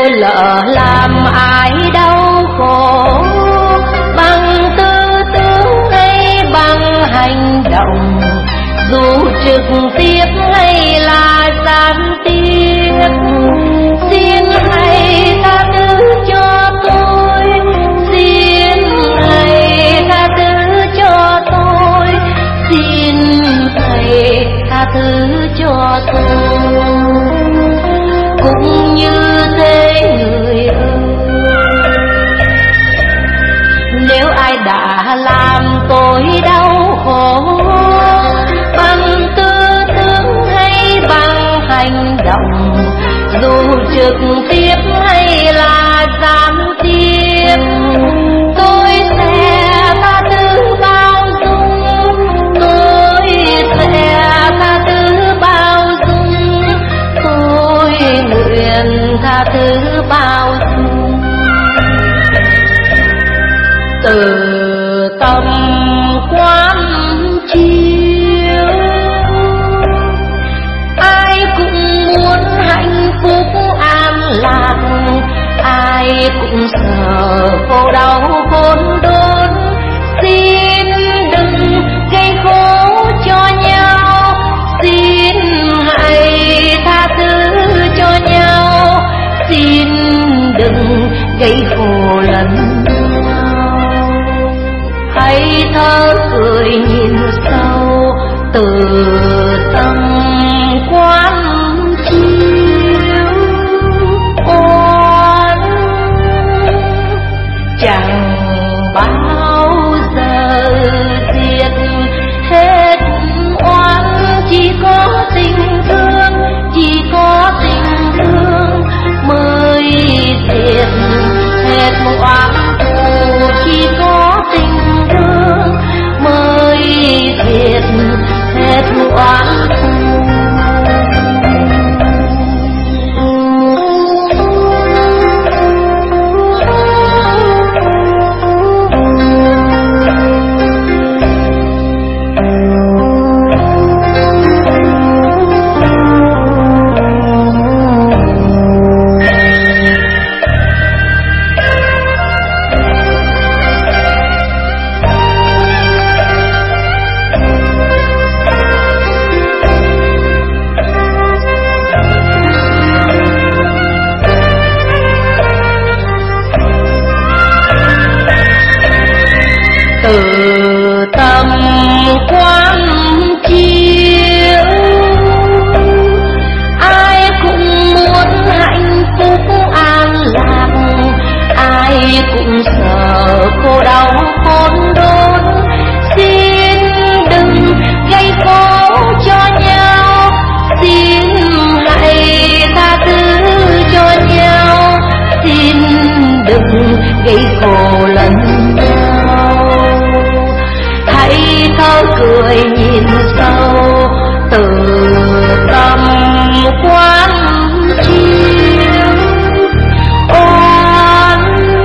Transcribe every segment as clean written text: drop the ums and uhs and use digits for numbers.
tôi lỡ làm ai đau khổ, bằng tư tưởng hay bằng hành động, dù trực tiếp hay là gián tiếp. Xin hãy tha thứ cho tôi, xin hãy tha thứ cho tôi, xin hãy tha thứ cho tôi. Cũng như thế người ơi, nếu ai đã làm tôi đau khổ, bằng tư tưởng hay bằng hành động, dù trực tiếp hay là gián tiếp, tôi sẽ tha thứ bao dung, tôi sẽ tha thứ bao dung, tôi nguyện tha thứ bao dung. Từ tâm quán chiếu, ai cũng muốn hạnh phúc an lạc, ai cũng sợ khổ đau khốn đốn. Xin đừng gây khổ cho nhau, xin hãy tha thứ cho nhau, xin đừng gây khổ lẫn nhau. Hãy thở cười nhìn sâu từ tâm quán chiếu. Oan chẳng bao giờ diệt hết oan, chỉ có tình thương, chỉ có tình thương mới diệt hết oan thù, chỉ có tình thương mới diệt hết oan thù. Từ tâm quán chiếu, ai cũng muốn hạnh phúc an lạc, ai cũng sợ khổ đau khốn đốn. Xin đừng gây khổ cho nhau, xin hãy tha thứ cho nhau, xin đừng gây khổ lẫn nhau. Hãy thở cười nhìn sâu từ tâm quán chiếu. Oan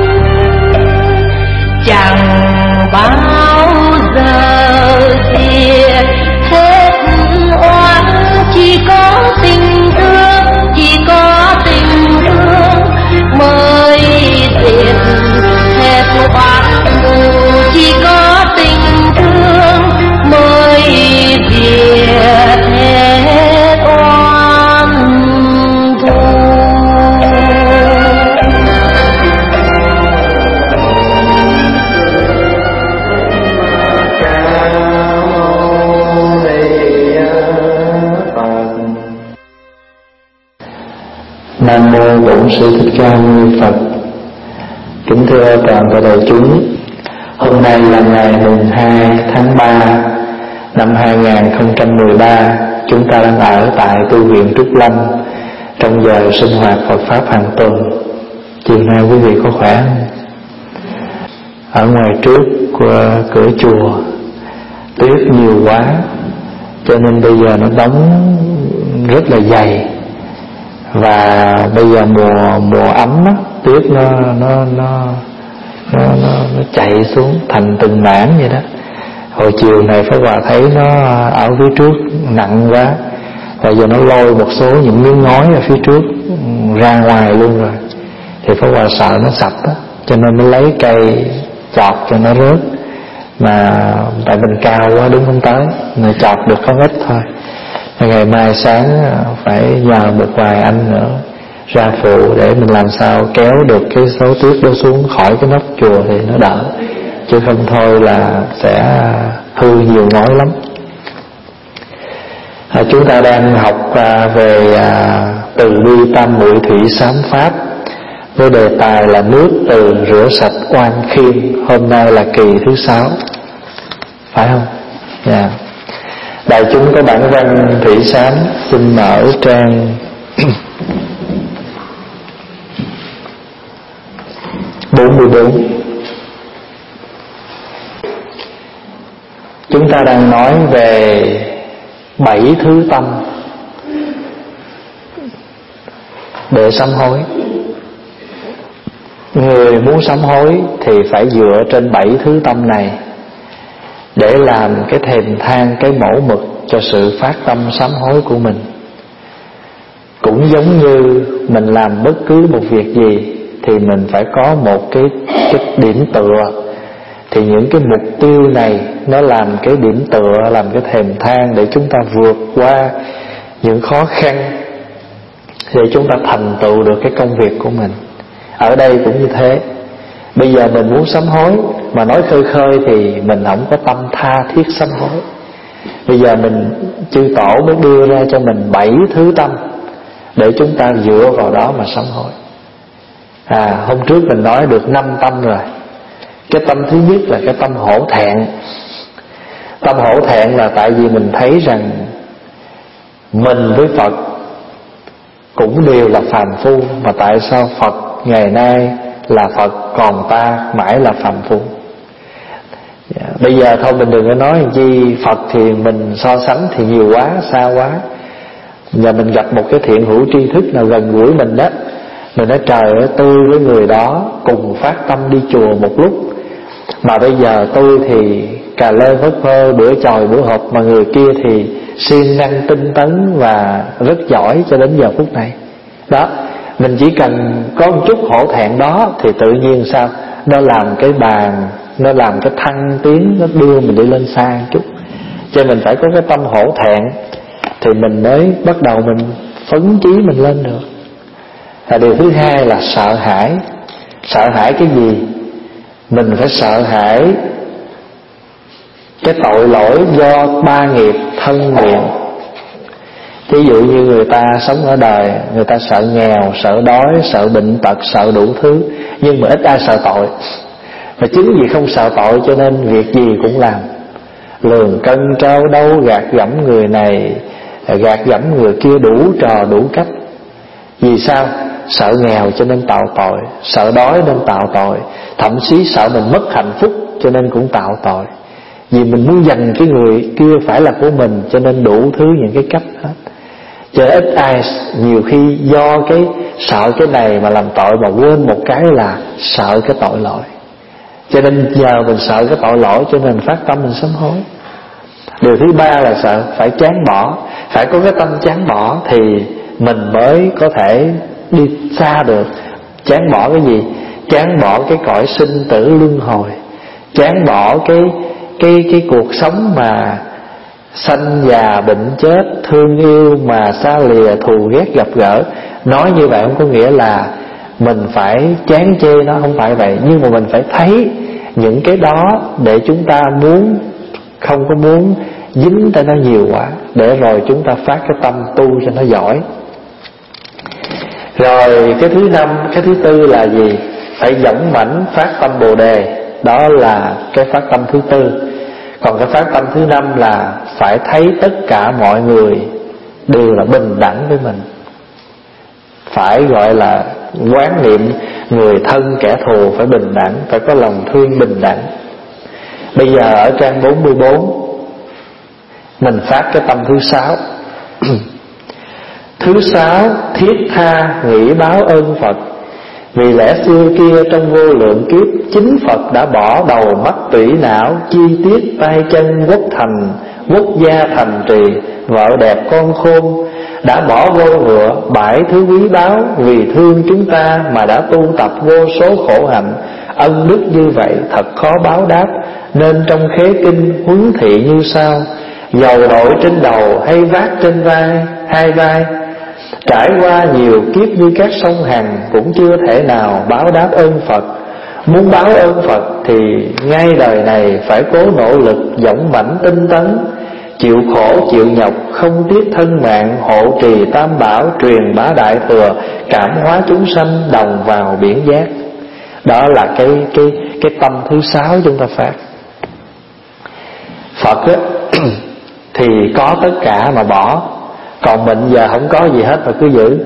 chẳng bao giờ diệt hết oan, chỉ có tình thương, chỉ có tình thương mới diệt hết oan thù, chỉ có tình thương mới diệt hết oan thù. Nam mô Bổn Sư Thích Ca Mâu Ni Phật. Kính thưa toàn thể đại chúng, hôm nay là ngày mùng 2 tháng 3 năm 2013. Chúng ta đang ở tại tu viện Trúc Lâm trong giờ sinh hoạt Phật Pháp hàng tuần. Chiều nay quý vị có khỏe không? Ở ngoài trước của cửa chùa tuyết nhiều quá, cho nên bây giờ nó đóng rất là dày. Và bây giờ mùa ấm á, tuyết nó chạy xuống thành từng mảng vậy đó. Hồi chiều này Pháp Hòa thấy nó ở phía trước nặng quá, và giờ nó lôi một số những miếng ngói ở phía trước ra ngoài luôn rồi. Thì Pháp Hòa sợ nó sập á, cho nên mới lấy cây chọt cho nó rớt. Mà tại mình cao quá đứng không tới, mà chọt được có ít thôi. Ngày mai sáng phải nhờ một vài anh nữa ra phụ để mình làm sao kéo được cái số tuyết đó xuống khỏi cái nóc chùa thì nó đỡ, chứ không thôi là sẽ hư nhiều ngói lắm. Chúng ta đang học về từ bi tam muội thủy sám pháp với đề tài là nước từ rửa sạch oan khiên. Hôm nay là kỳ thứ 6, phải không? Dạ. Đại chúng có bản văn thủy sám, xin mở trang 44. Chúng ta đang nói về 7 thứ tâm để sám hối. Người muốn sám hối thì phải dựa trên 7 thứ tâm này để làm cái thềm thang, cái mẫu mực cho sự phát tâm sám hối của mình. Cũng giống như mình làm bất cứ một việc gì thì mình phải có một cái điểm tựa. Thì những cái mục tiêu này nó làm cái điểm tựa, làm cái thềm thang để chúng ta vượt qua những khó khăn, để chúng ta thành tựu được cái công việc của mình. Ở đây cũng như thế. Bây giờ mình muốn sám hối mà nói khơi khơi thì mình không có tâm tha thiết sám hối. Bây giờ mình chư tổ mới đưa ra cho mình 7 thứ tâm để chúng ta dựa vào đó mà sám hối. Hôm trước mình nói được 5 tâm rồi. Cái tâm thứ nhất là cái tâm hổ thẹn. Tâm hổ thẹn là tại vì mình thấy rằng mình với Phật cũng đều là phàm phu, mà tại sao Phật ngày nay là Phật còn ta mãi là phàm phu. Bây giờ thôi mình đừng có nói chi Phật thì mình so sánh thì nhiều quá, xa quá. Giờ mình gặp một cái thiện hữu tri thức nào gần gũi mình đó, mình nói trời ơi, tôi với người đó cùng phát tâm đi chùa một lúc, mà bây giờ tôi thì cà lơ phất phơ, bữa chòi bữa hộp, mà người kia thì siêng năng tinh tấn và rất giỏi cho đến giờ phút này. Đó, mình chỉ cần có một chút hổ thẹn đó thì tự nhiên sao nó làm cái bàn, nó làm cái thăng tiến, nó đưa mình đi lên xa một chút. Cho nên mình phải có cái tâm hổ thẹn thì mình mới bắt đầu mình phấn chí mình lên được. Điều thứ hai là sợ hãi. Sợ hãi cái gì? Mình phải sợ hãi cái tội lỗi do 3 nghiệp thân miệng. Ví dụ như người ta sống ở đời, người ta sợ nghèo, sợ đói, sợ bệnh tật, sợ đủ thứ, nhưng mà ít ai sợ tội. Và chính vì không sợ tội cho nên việc gì cũng làm, lường cân trao đâu, gạt gẫm người này, gạt gẫm người kia, đủ trò đủ cách. Vì sao? Sợ nghèo cho nên tạo tội, sợ đói nên tạo tội, thậm chí sợ mình mất hạnh phúc cho nên cũng tạo tội. Vì mình muốn giành cái người kia phải là của mình cho nên đủ thứ những cái cách hết. Cho ít ai nhiều khi do cái sợ cái này mà làm tội, mà quên một cái là sợ cái tội lỗi. Cho nên giờ mình sợ cái tội lỗi cho nên phát tâm mình sám hối. Điều thứ ba là sợ phải chán bỏ. Phải có cái tâm chán bỏ thì mình mới có thể đi xa được. Chán bỏ cái gì? Chán bỏ cái cõi sinh tử luân hồi, chán bỏ cái cuộc sống mà sanh già bệnh chết, thương yêu mà xa lìa, thù ghét gặp gỡ. Nói như vậy không có nghĩa là mình phải chán chê nó, không phải vậy. Nhưng mà mình phải thấy những cái đó để chúng ta không có muốn dính tới nó nhiều quá, để rồi chúng ta phát cái tâm tu cho nó giỏi. Rồi cái thứ 5, cái thứ 4 là gì? Phải dũng mãnh phát tâm Bồ Đề. Đó là cái phát tâm thứ 4. Còn cái phát tâm thứ 5 là phải thấy tất cả mọi người đều là bình đẳng với mình. Phải gọi là quán niệm người thân kẻ thù phải bình đẳng, phải có lòng thương bình đẳng. Bây giờ ở trang 44 mình phát cái tâm thứ 6. Thứ 6, thiết tha nghĩ báo ơn Phật. Vì lẽ xưa kia trong vô lượng kiếp, chính Phật đã bỏ đầu mắt tủy não, chi tiết tay chân quốc thành, quốc gia thành trì, vợ đẹp con khôn, đã bỏ vô ngựa 7 thứ quý báu, vì thương chúng ta mà đã tu tập vô số khổ hạnh. Ân đức như vậy thật khó báo đáp, nên trong khế kinh huấn thị như sau: dầu đội trên đầu hay vác trên vai, hai vai, trải qua nhiều kiếp như các sông Hằng, cũng chưa thể nào báo đáp ơn Phật. Muốn báo ơn Phật thì ngay đời này phải cố nỗ lực, dũng mãnh tinh tấn, chịu khổ chịu nhọc, không tiếc thân mạng, hộ trì tam bảo, truyền bá đại thừa, cảm hóa chúng sanh, đồng vào biển giác. Đó là cái tâm thứ 6 chúng ta phát. Phật á, thì có tất cả mà bỏ, còn mình giờ không có gì hết mà cứ giữ.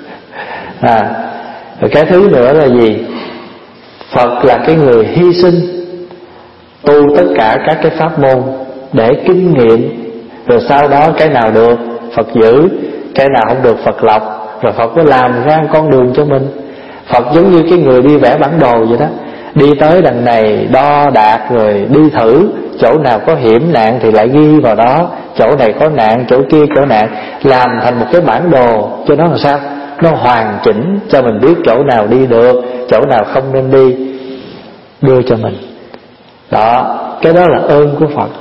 Rồi cái thứ nữa là gì? Phật là cái người hy sinh tu tất cả các cái pháp môn để kinh nghiệm, rồi sau đó cái nào được Phật giữ, cái nào không được Phật lọc, rồi Phật mới làm ra con đường cho mình. Phật giống như cái người đi vẽ bản đồ vậy đó, đi tới đằng này đo đạc rồi đi thử, chỗ nào có hiểm nạn thì lại ghi vào đó, chỗ này có nạn, chỗ kia có nạn, làm thành một cái bản đồ cho nó làm sao nó hoàn chỉnh, cho mình biết chỗ nào đi được, chỗ nào không nên đi, đưa cho mình. Đó, cái đó là ơn của Phật.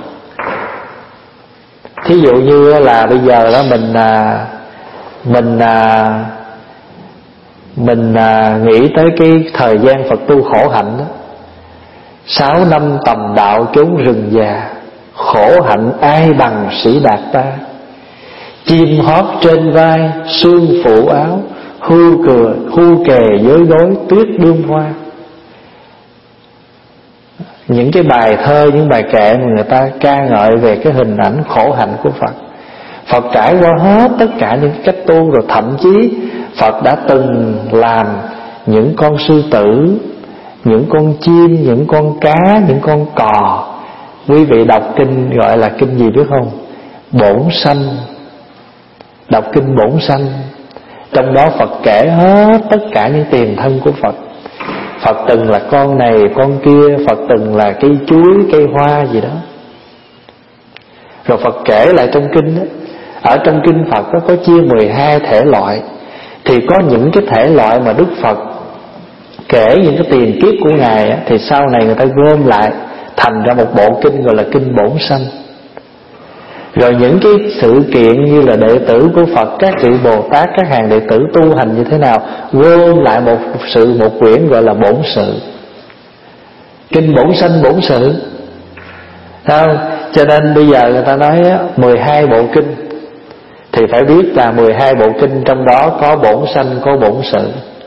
Thí dụ như là bây giờ đó mình nghĩ tới cái thời gian Phật tu khổ hạnh đó, 6 năm tầm đạo chốn rừng già, khổ hạnh ai bằng sĩ đạt ta. Chim hót trên vai, sương phủ áo, hưu kề với gối, tuyết đương hoa. Những cái bài thơ, những bài kệ mà người ta ca ngợi về cái hình ảnh khổ hạnh của Phật. Phật trải qua hết tất cả những cách tu, rồi thậm chí Phật đã từng làm những con sư tử, những con chim, những con cá, những con cò. Quý vị đọc kinh gọi là kinh gì biết không? Bổn sanh. Đọc kinh Bổn sanh, trong đó Phật kể hết tất cả những tiền thân của Phật. Phật từng là con này con kia, Phật từng là cây chuối, cây hoa gì đó. Rồi Phật kể lại trong kinh đó. Ở trong kinh Phật có chia 12 thể loại. Thì có những cái thể loại mà Đức Phật kể những cái tiền kiếp của Ngài á, thì sau này người ta gom lại thành ra một bộ kinh gọi là kinh Bổn sanh. Rồi những cái sự kiện như là đệ tử của Phật, các vị Bồ Tát, các hàng đệ tử tu hành như thế nào, gom lại một quyển gọi là Bổn sự. Kinh Bổn sanh Bổn sự. Không? Cho nên bây giờ người ta nói 12 bộ kinh, thì phải biết là 12 bộ kinh trong đó có Bổn sanh, có Bổn sự.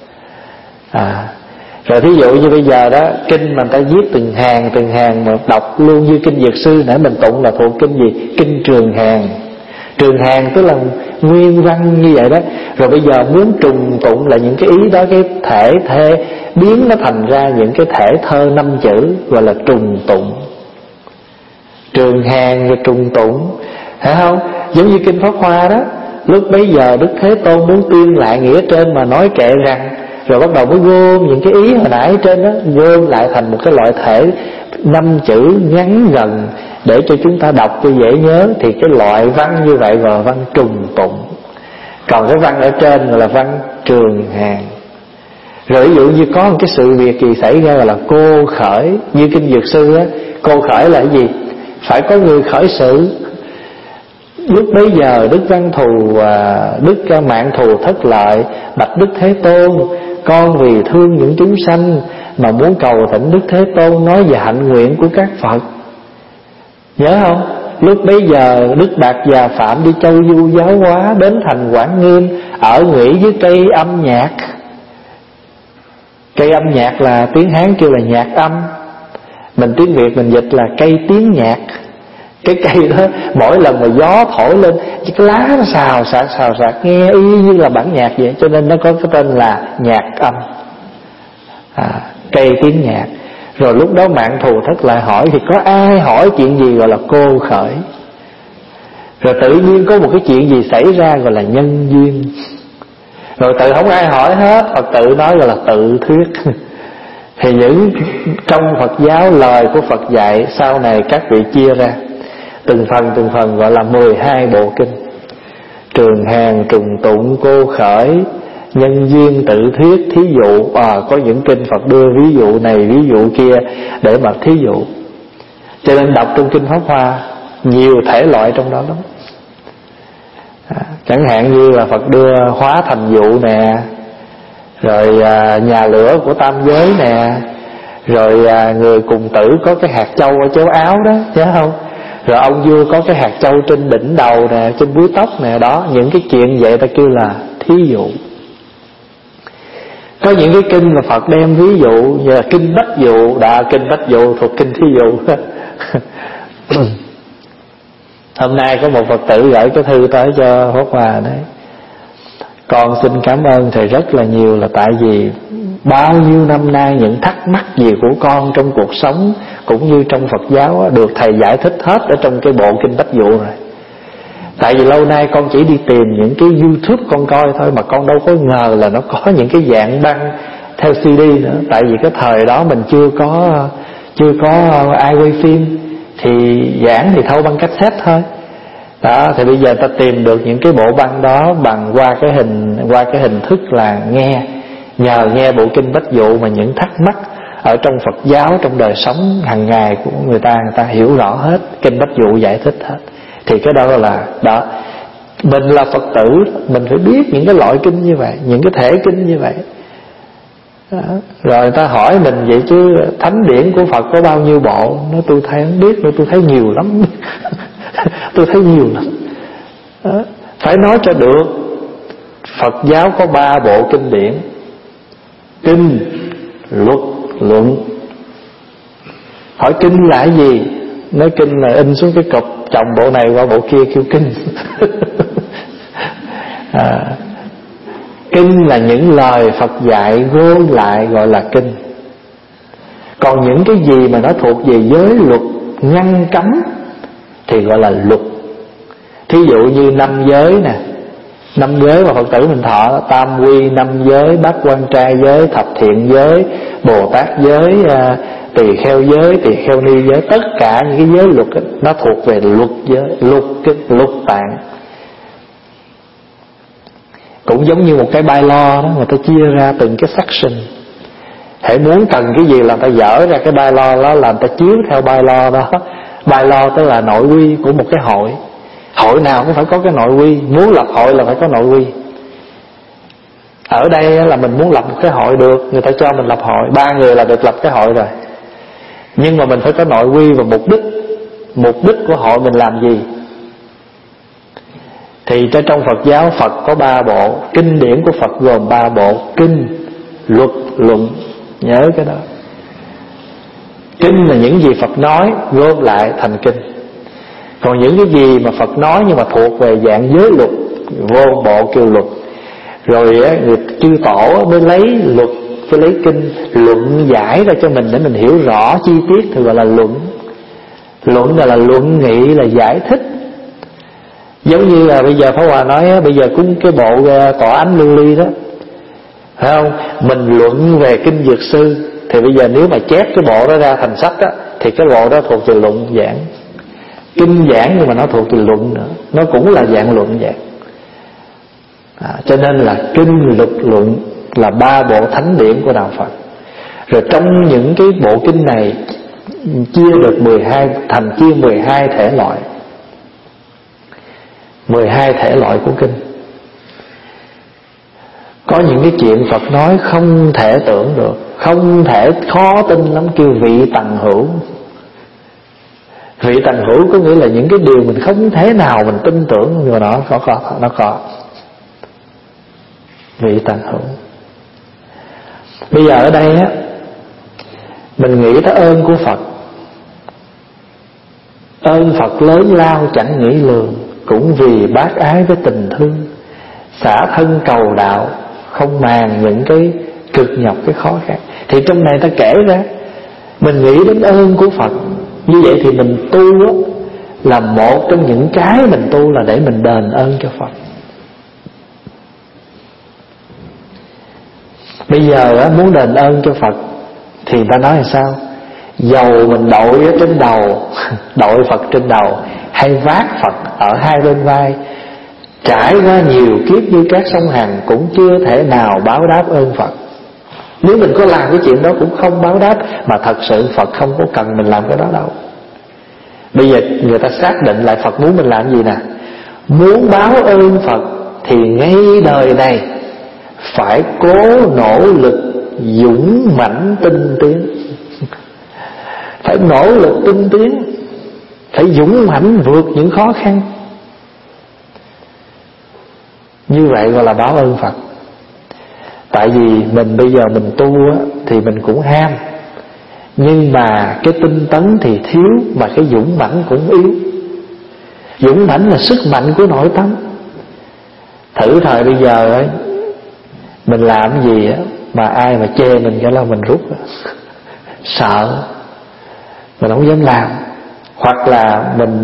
Rồi thí dụ như bây giờ đó, kinh mà người ta viết từng hàng mà đọc luôn như kinh Dược Sư nãy mình tụng là thuộc kinh gì? Kinh Trường Hàng. Trường Hàng tức là nguyên văn như vậy đó. Rồi bây giờ muốn trùng tụng là những cái ý đó, cái thể biến nó thành ra những cái thể thơ 5 chữ gọi là trùng tụng. Trường Hàng rồi trùng tụng, phải không? Giống như kinh Pháp Hoa đó, lúc bấy giờ Đức Thế Tôn muốn tuyên lại nghĩa trên mà nói kệ rằng, rồi bắt đầu mới gom những cái ý hồi nãy trên đó, gom lại thành một cái loại thể 5 chữ ngắn gần để cho chúng ta đọc cho dễ nhớ. Thì cái loại văn như vậy gọi là văn trùng tụng. Còn cái văn ở trên gọi là văn Trường Hàng. Rồi ví dụ như có một cái sự việc gì xảy ra gọi là cô khởi. Như kinh Dược Sư á, cô khởi là cái gì? Phải có người khởi sự. Lúc bấy giờ Đức Văn Thù, Đức Mạng Thù Thất Lợi bạch Đức Thế Tôn: con vì thương những chúng sanh mà muốn cầu thỉnh Đức Thế Tôn nói về hạnh nguyện của các Phật. Nhớ không? Lúc bấy giờ Đức Bạc Già Phạm đi châu du giáo hóa, đến thành Quảng Nghiêm, ở nghỉ với cây âm nhạc. Cây âm nhạc là tiếng Hán kêu là nhạc âm, mình tiếng Việt mình dịch là cây tiếng nhạc. Cái cây đó mỗi lần mà gió thổi lên, cái lá nó xào xạc nghe y như là bản nhạc vậy, cho nên nó có cái tên là nhạc âm, cây tiếng nhạc. Rồi lúc đó Mạng Thù Thất Lợi hỏi, thì có ai hỏi chuyện gì gọi là cô khởi. Rồi tự nhiên có một cái chuyện gì xảy ra gọi là nhân duyên. Rồi tự không ai hỏi hết, Phật tự nói gọi là tự thuyết. Thì những trong Phật giáo lời của Phật dạy sau này các vị chia ra từng phần gọi là 12 bộ kinh. Trường hàng trùng tụng cô khởi, nhân duyên tự thuyết thí dụ. Có những kinh Phật đưa ví dụ này ví dụ kia để mà thí dụ. Cho nên đọc trong kinh Pháp Hoa nhiều thể loại trong đó lắm. Chẳng hạn như là Phật đưa hóa thành dụ nè, rồi nhà lửa của tam giới nè, rồi người cùng tử có cái hạt châu ở chéo áo đó, nhớ không? Rồi ông vua có cái hạt châu trên đỉnh đầu nè, trên búi tóc nè. Đó, những cái chuyện vậy ta kêu là thí dụ. Có những cái kinh mà Phật đem ví dụ như là kinh Bách Dụ. Kinh Bách Dụ thuộc kinh thí dụ. Hôm nay có một Phật tử gửi cái thư tới cho Pháp Hòa đấy: con xin cảm ơn thầy rất là nhiều, là tại vì bao nhiêu năm nay những thắc mắc gì của con trong cuộc sống cũng như trong Phật giáo được thầy giải thích hết ở trong cái bộ kinh Bách Dụ rồi. Tại vì lâu nay con chỉ đi tìm những cái YouTube con coi thôi, mà con đâu có ngờ là nó có những cái dạng băng theo CD nữa. Tại vì cái thời đó mình chưa có ai quay phim, thì giảng thì thâu băng cassette thôi. Đó, thì bây giờ ta tìm được những cái bộ băng đó bằng qua cái hình thức là nhờ nghe bộ kinh Bách Dụ mà những thắc mắc ở trong Phật giáo, trong đời sống hàng ngày của người ta hiểu rõ hết. Kinh Bách Dụ giải thích hết. Thì cái đó là mình là Phật tử, mình phải biết những cái loại kinh như vậy, những cái thể kinh như vậy. Đó. Rồi người ta hỏi mình vậy chứ thánh điển của Phật có bao nhiêu bộ? Nói tôi thấy không biết, tôi thấy nhiều lắm. Tôi thấy nhiều lắm. Đó. Phải nói cho được. Phật giáo có 3 bộ kinh điển: kinh, luật, luận. Hỏi kinh là cái gì? Nói kinh là in xuống cái cục, chồng bộ này qua bộ kia kêu kinh. Kinh là những lời Phật dạy gom lại gọi là kinh. Còn những cái gì mà nó thuộc về giới luật ngăn cấm thì gọi là luật. Thí dụ như 5 giới nè, 5 giới mà Phật tử mình thọ: tam quy 5 giới, bát quan trai giới, thập thiện giới, Bồ Tát giới, tỳ kheo giới, tỳ kheo ni giới. Tất cả những cái giới luật đó, nó thuộc về luật giới, luật tạng. Cũng giống như một cái bylaw đó, người ta chia ra từng cái section. Hãy muốn cần cái gì là người ta dở ra cái bylaw đó, là người ta chiếu theo bylaw đó. Bylaw tức là nội quy của một cái hội. Hội nào cũng phải có cái nội quy. Muốn lập hội là phải có nội quy. Ở đây là mình muốn lập một cái hội được, người ta cho mình lập hội, 3 người là được lập cái hội rồi. Nhưng mà mình phải có nội quy và mục đích. Mục đích của hội mình làm gì? Thì trong Phật giáo, Phật có 3 bộ. Kinh điển của Phật gồm 3 bộ: kinh, luật, luận. Nhớ cái đó. Kinh là những gì Phật nói gom lại thành kinh. Còn những cái gì mà Phật nói nhưng mà thuộc về dạng giới luật, vô bộ kêu luật. Rồi người chư tổ mới lấy luật, mới lấy kinh luận giải ra cho mình để mình hiểu rõ chi tiết thì gọi là luận. Luận là luận nghị, là giải thích. Giống như là bây giờ Pháp Hòa nói bây giờ cũng cái bộ tọa ánh lưu ly đó, phải không? Mình luận về kinh Dược Sư, thì bây giờ nếu mà chép cái bộ đó ra thành sách á, thì cái bộ đó thuộc về luận giảng. Kinh giảng nhưng mà nó thuộc về luận nữa, nó cũng là dạng luận giảng. Cho nên là kinh, luật, luận là 3 bộ thánh điển của đạo Phật. Rồi trong những cái bộ kinh này chia được 12 thể loại. 12 thể loại của kinh. Có những cái chuyện Phật nói không thể tưởng được, không thể, khó tin lắm, kêu vị tầng hữu. Vị tầng hữu có nghĩa là những cái điều mình không thể nào mình tin tưởng, nhưng mà nó có. Vị tầng hữu. Bây giờ ở đây á, mình nghĩ tới ơn của Phật. Ơn Phật lớn lao chẳng nghĩ lường, cũng vì bác ái với tình thương, xả thân cầu đạo, không màng những cái cực nhọc, cái khó khăn. Thì trong này ta kể ra, mình nghĩ đến ơn của Phật. Như vậy thì mình tu á, là một trong những cái mình tu là để mình đền ơn cho Phật. Bây giờ á, muốn đền ơn cho Phật thì ta nói là sao? Dầu mình đội ở trên đầu, đội Phật trên đầu, hay vác Phật ở 2 bên vai, trải qua nhiều kiếp như các sông Hằng cũng chưa thể nào báo đáp ơn Phật. Nếu mình có làm cái chuyện đó cũng không báo đáp. Mà thật sự Phật không có cần mình làm cái đó đâu. Bây giờ người ta xác định lại Phật muốn mình làm gì nè. Muốn báo ơn Phật thì ngay đời này phải cố nỗ lực dũng mãnh tinh tiến. Phải nỗ lực tinh tiến, phải dũng mãnh vượt những khó khăn. Như vậy gọi là báo ơn Phật. Tại vì mình bây giờ mình tu á, thì mình cũng ham, nhưng mà cái tinh tấn thì thiếu, mà cái dũng mãnh cũng yếu. Dũng mãnh là sức mạnh của nội tâm. Thử thời bây giờ ấy, mình làm gì á, mà ai mà chê mình cái là mình rút. Sợ, mình không dám làm. Hoặc là mình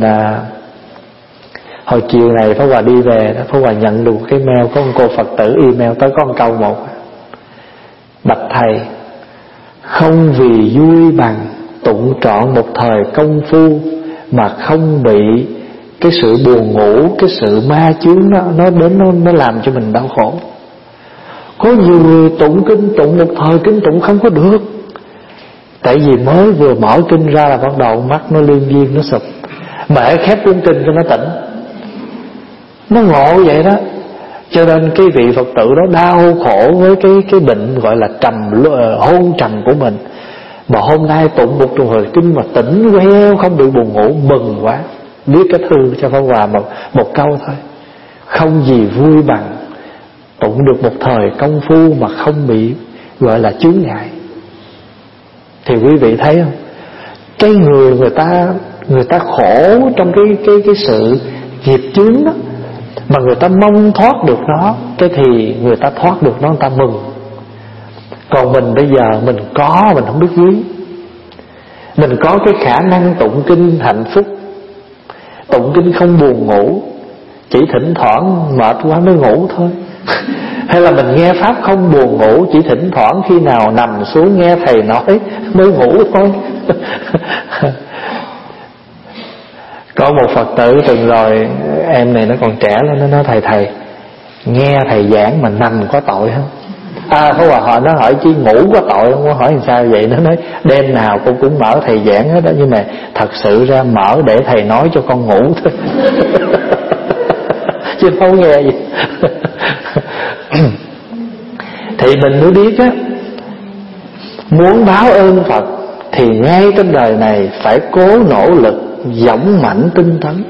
hồi chiều này Pháp Hòa đi về, Pháp Hòa nhận được cái mail, có một cô Phật tử email tới có một câu một: bạch thầy, không vì vui bằng tụng trọn một thời công phu mà không bị cái sự buồn ngủ, cái sự ma chướng nó đến nó làm cho mình đau khổ. Có nhiều người tụng kinh, tụng một thời kinh tụng không có được. Tại vì mới vừa mở kinh ra là bắt đầu mắt nó liên viên, nó sụp. Mà khép cuốn kinh cho nó tỉnh. Nó ngộ vậy đó. Cho nên cái vị Phật tử đó đau khổ với cái bệnh gọi là hôn trầm của mình. Mà hôm nay tụng một thời kinh mà tỉnh queo, không bị buồn ngủ, mừng quá. Viết cái thư cho Pháp Hòa một câu thôi: không gì vui bằng tụng được một thời công phu mà không bị gọi là chướng ngại. Thì quý vị thấy không, cái người ta khổ trong cái sự nghiệp chướng đó, mà người ta mong thoát được nó, cái thì người ta thoát được nó, người ta mừng. Còn mình bây giờ mình không biết quý. Mình có cái khả năng tụng kinh hạnh phúc, tụng kinh không buồn ngủ, chỉ thỉnh thoảng mệt quá mới ngủ thôi. Hay là mình nghe pháp không buồn ngủ, chỉ thỉnh thoảng khi nào nằm xuống nghe thầy nói mới ngủ thôi. Có một Phật tử từng rồi, em này nó còn trẻ lắm, nó nói: thầy nghe thầy giảng mà nằm có tội không? Pháp Hòa nó hỏi chứ ngủ có tội không? Có hỏi làm sao vậy? Nó nói đêm nào con cũng mở thầy giảng hết đó, nhưng mà thật sự ra mở để thầy nói cho con ngủ thôi. Chứ không nghe gì. Thì mình mới biết á, muốn báo ơn Phật thì ngay trên đời này phải cố nỗ lực dũng mãnh tinh tấn,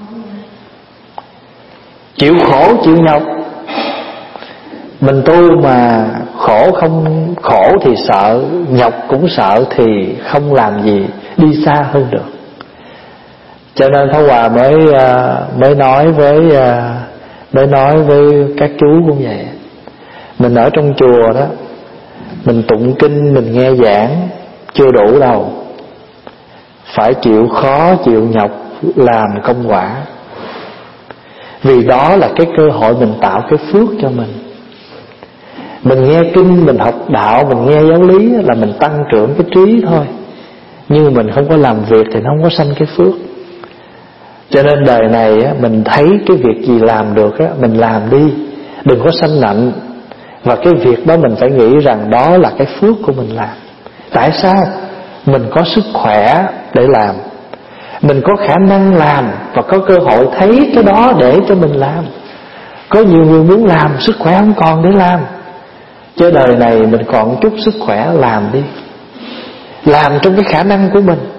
chịu khổ chịu nhọc. Mình tu mà không khổ thì sợ, nhọc cũng sợ, thì không làm gì đi xa hơn được. Cho nên Pháp Hòa mới nói với các chú cũng vậy. Mình ở trong chùa đó, mình tụng kinh, mình nghe giảng chưa đủ đâu, phải chịu khó chịu nhọc làm công quả. Vì đó là cái cơ hội mình tạo cái phước cho mình. Mình nghe kinh, mình học đạo, mình nghe giáo lý là mình tăng trưởng cái trí thôi, nhưng mình không có làm việc thì nó không có sanh cái phước. Cho nên đời này á, mình thấy cái việc gì làm được á, mình làm đi, đừng có sanh nạnh. Và cái việc đó mình phải nghĩ rằng đó là cái phước của mình làm. Tại sao? Mình có sức khỏe để làm, mình có khả năng làm, và có cơ hội thấy cái đó để cho mình làm. Có nhiều người muốn làm, sức khỏe không còn để làm. Chứ đời này mình còn chút sức khỏe, làm đi, làm trong cái khả năng của mình.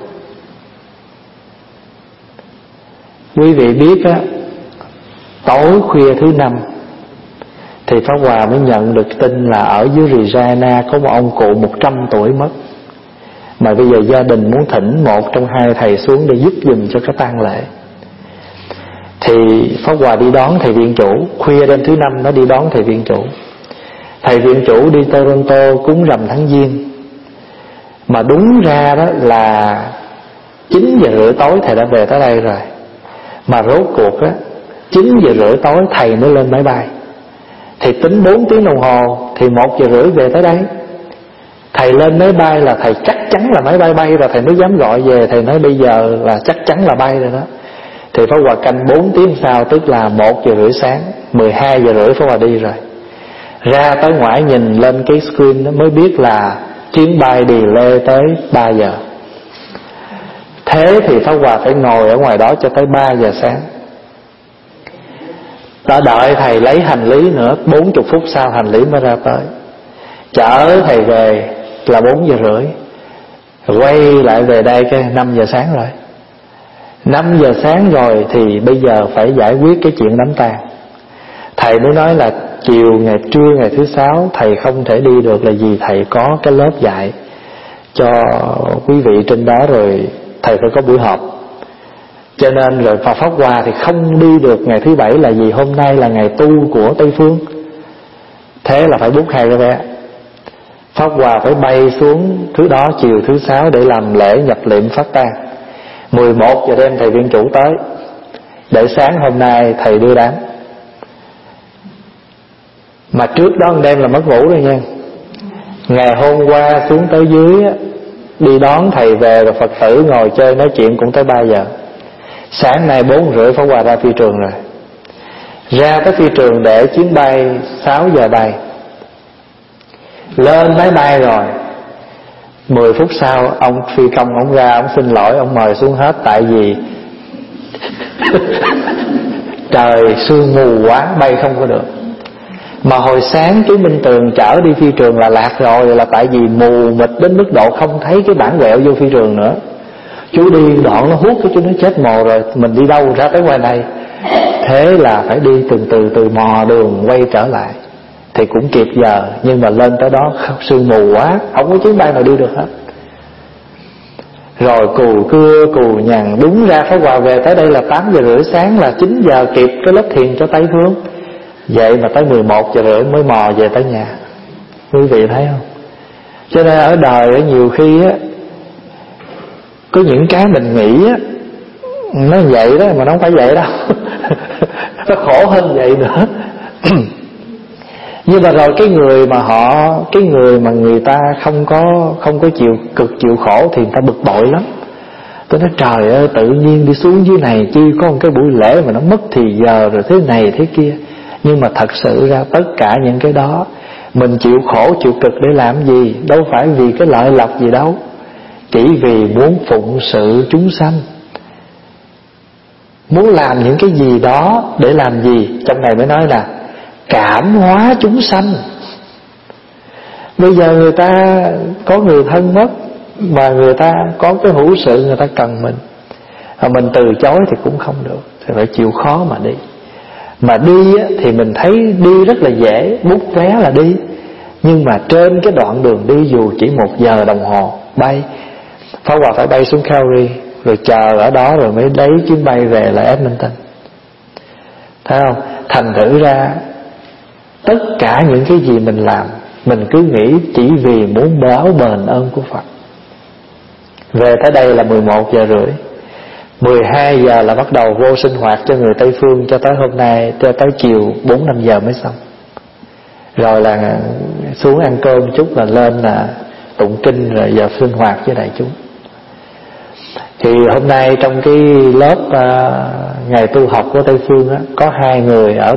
Quý vị biết á, tối khuya thứ năm thì Pháp Hòa mới nhận được tin là ở dưới Regina có một ông cụ 100 tuổi mất. Mà bây giờ gia đình muốn thỉnh một trong hai thầy xuống để giúp giùm cho cái tang lễ. Thì Pháp Hòa đi đón thầy viện chủ. Khuya đêm thứ năm nó đi đón thầy viện chủ. Thầy viện chủ đi Toronto cúng rằm tháng Giêng. Mà đúng ra đó là 9 giờ rưỡi tối thầy đã về tới đây rồi. Mà rốt cuộc á, 9 giờ rưỡi tối thầy mới lên máy bay. Thì tính 4 tiếng đồng hồ thì 1 giờ rưỡi về tới đây. Thầy lên máy bay là thầy chắc chắn là máy bay bay rồi, thầy mới dám gọi về. Thầy nói bây giờ là chắc chắn là bay rồi đó. thì Pháp Hòa canh 4 tiếng sau, tức là 1 giờ rưỡi sáng, 12 giờ rưỡi Pháp Hòa đi rồi. Ra tới ngoại nhìn lên cái screen đó mới biết là chuyến bay delay tới 3 giờ. Thế thì Pháp Hòa phải ngồi ở ngoài đó cho tới 3 giờ sáng. Đã đợi thầy lấy hành lý nữa, 40 phút sau hành lý mới ra tới. Chở thầy về là 4 giờ rưỡi, quay lại về đây cái 5 giờ sáng rồi. 5 giờ sáng rồi thì bây giờ phải giải quyết cái chuyện đám tang. Thầy mới nói là trưa ngày thứ 6 thầy không thể đi được, là vì thầy có cái lớp dạy cho quý vị trên đó, rồi thầy phải có buổi họp. Cho nên rồi Pháp Hòa thì không đi được ngày thứ 7, là vì hôm nay là ngày tu của Tây Phương. Thế là phải book 2 cái vé. Pháp Hòa phải bay xuống thứ đó chiều thứ 6 để làm lễ nhập liệm phát tang. 11 giờ đêm thầy viên chủ tới, để sáng hôm nay thầy đưa đám. Mà trước đó một đêm là mất ngủ rồi nha. Ngày hôm qua xuống tới dưới đi đón thầy về, rồi Phật tử ngồi chơi nói chuyện cũng tới 3 giờ. Sáng nay 4 rưỡi Pháp Hòa ra phi trường rồi. Ra tới phi trường để chuyến bay 6 giờ bay. Lên máy bay rồi, 10 phút sau ông phi công ông ra, ông xin lỗi, ông mời xuống hết. Tại vì trời sương mù quá, bay không có được. Mà hồi sáng chú Minh Tường chở đi phi trường là lạc rồi, là tại vì mù mịt đến mức độ không thấy cái bản quẹo vô phi trường nữa. Chú đi đoạn nó hút cái chú nói chết mồ rồi, mình đi đâu ra tới ngoài này. Thế là phải đi từ mò đường quay trở lại. Thì cũng kịp giờ, nhưng mà lên tới đó sương mù quá, không có chuyến bay nào đi được hết. Rồi cù cưa cù nhằn, đúng ra Pháp Hòa về tới đây là 8 giờ rưỡi sáng, là 9 giờ kịp cái lớp thiền cho Tây Phương. Vậy mà tới 11 giờ rưỡi mới mò về tới nhà. Quý vị thấy không? Cho nên ở đời nhiều khi á, có những cái mình nghĩ á, nó vậy đó mà nó không phải vậy đâu. Nó khổ hơn vậy nữa. Nhưng mà rồi cái người mà người ta không có chịu khổ thì người ta bực bội lắm. Tôi nói trời ơi, tự nhiên đi xuống dưới này chi có một cái buổi lễ mà nó mất thì giờ rồi thế này thế kia. Nhưng mà thật sự ra tất cả những cái đó mình chịu khổ chịu cực để làm gì? Đâu phải vì cái lợi lộc gì đâu, chỉ vì muốn phụng sự chúng sanh, muốn làm những cái gì đó để làm gì? Trong này mới nói là cảm hóa chúng sanh. Bây giờ người ta có người thân mất, mà người ta có cái hữu sự người ta cần mình, mà mình từ chối thì cũng không được, thì phải chịu khó mà đi. Mà đi thì mình thấy đi rất là dễ, bút vé là đi. Nhưng mà trên cái đoạn đường đi dù chỉ 1 giờ đồng hồ bay, Pháp Hòa phải bay xuống Calgary, rồi chờ ở đó rồi mới lấy chuyến bay về lại Edmonton. Thấy không? Thành thử ra tất cả những cái gì mình làm, mình cứ nghĩ chỉ vì muốn báo đền ơn của Phật. Về tới đây là 11 giờ rưỡi, 12 giờ là bắt đầu vô sinh hoạt cho người Tây Phương, cho tới hôm nay, cho tới chiều 4-5 giờ mới xong. Rồi là xuống ăn cơm chút là lên là tụng kinh, rồi giờ sinh hoạt với đại chúng. Thì hôm nay trong cái lớp ngày tu học của Tây Phương á, có 2 người ở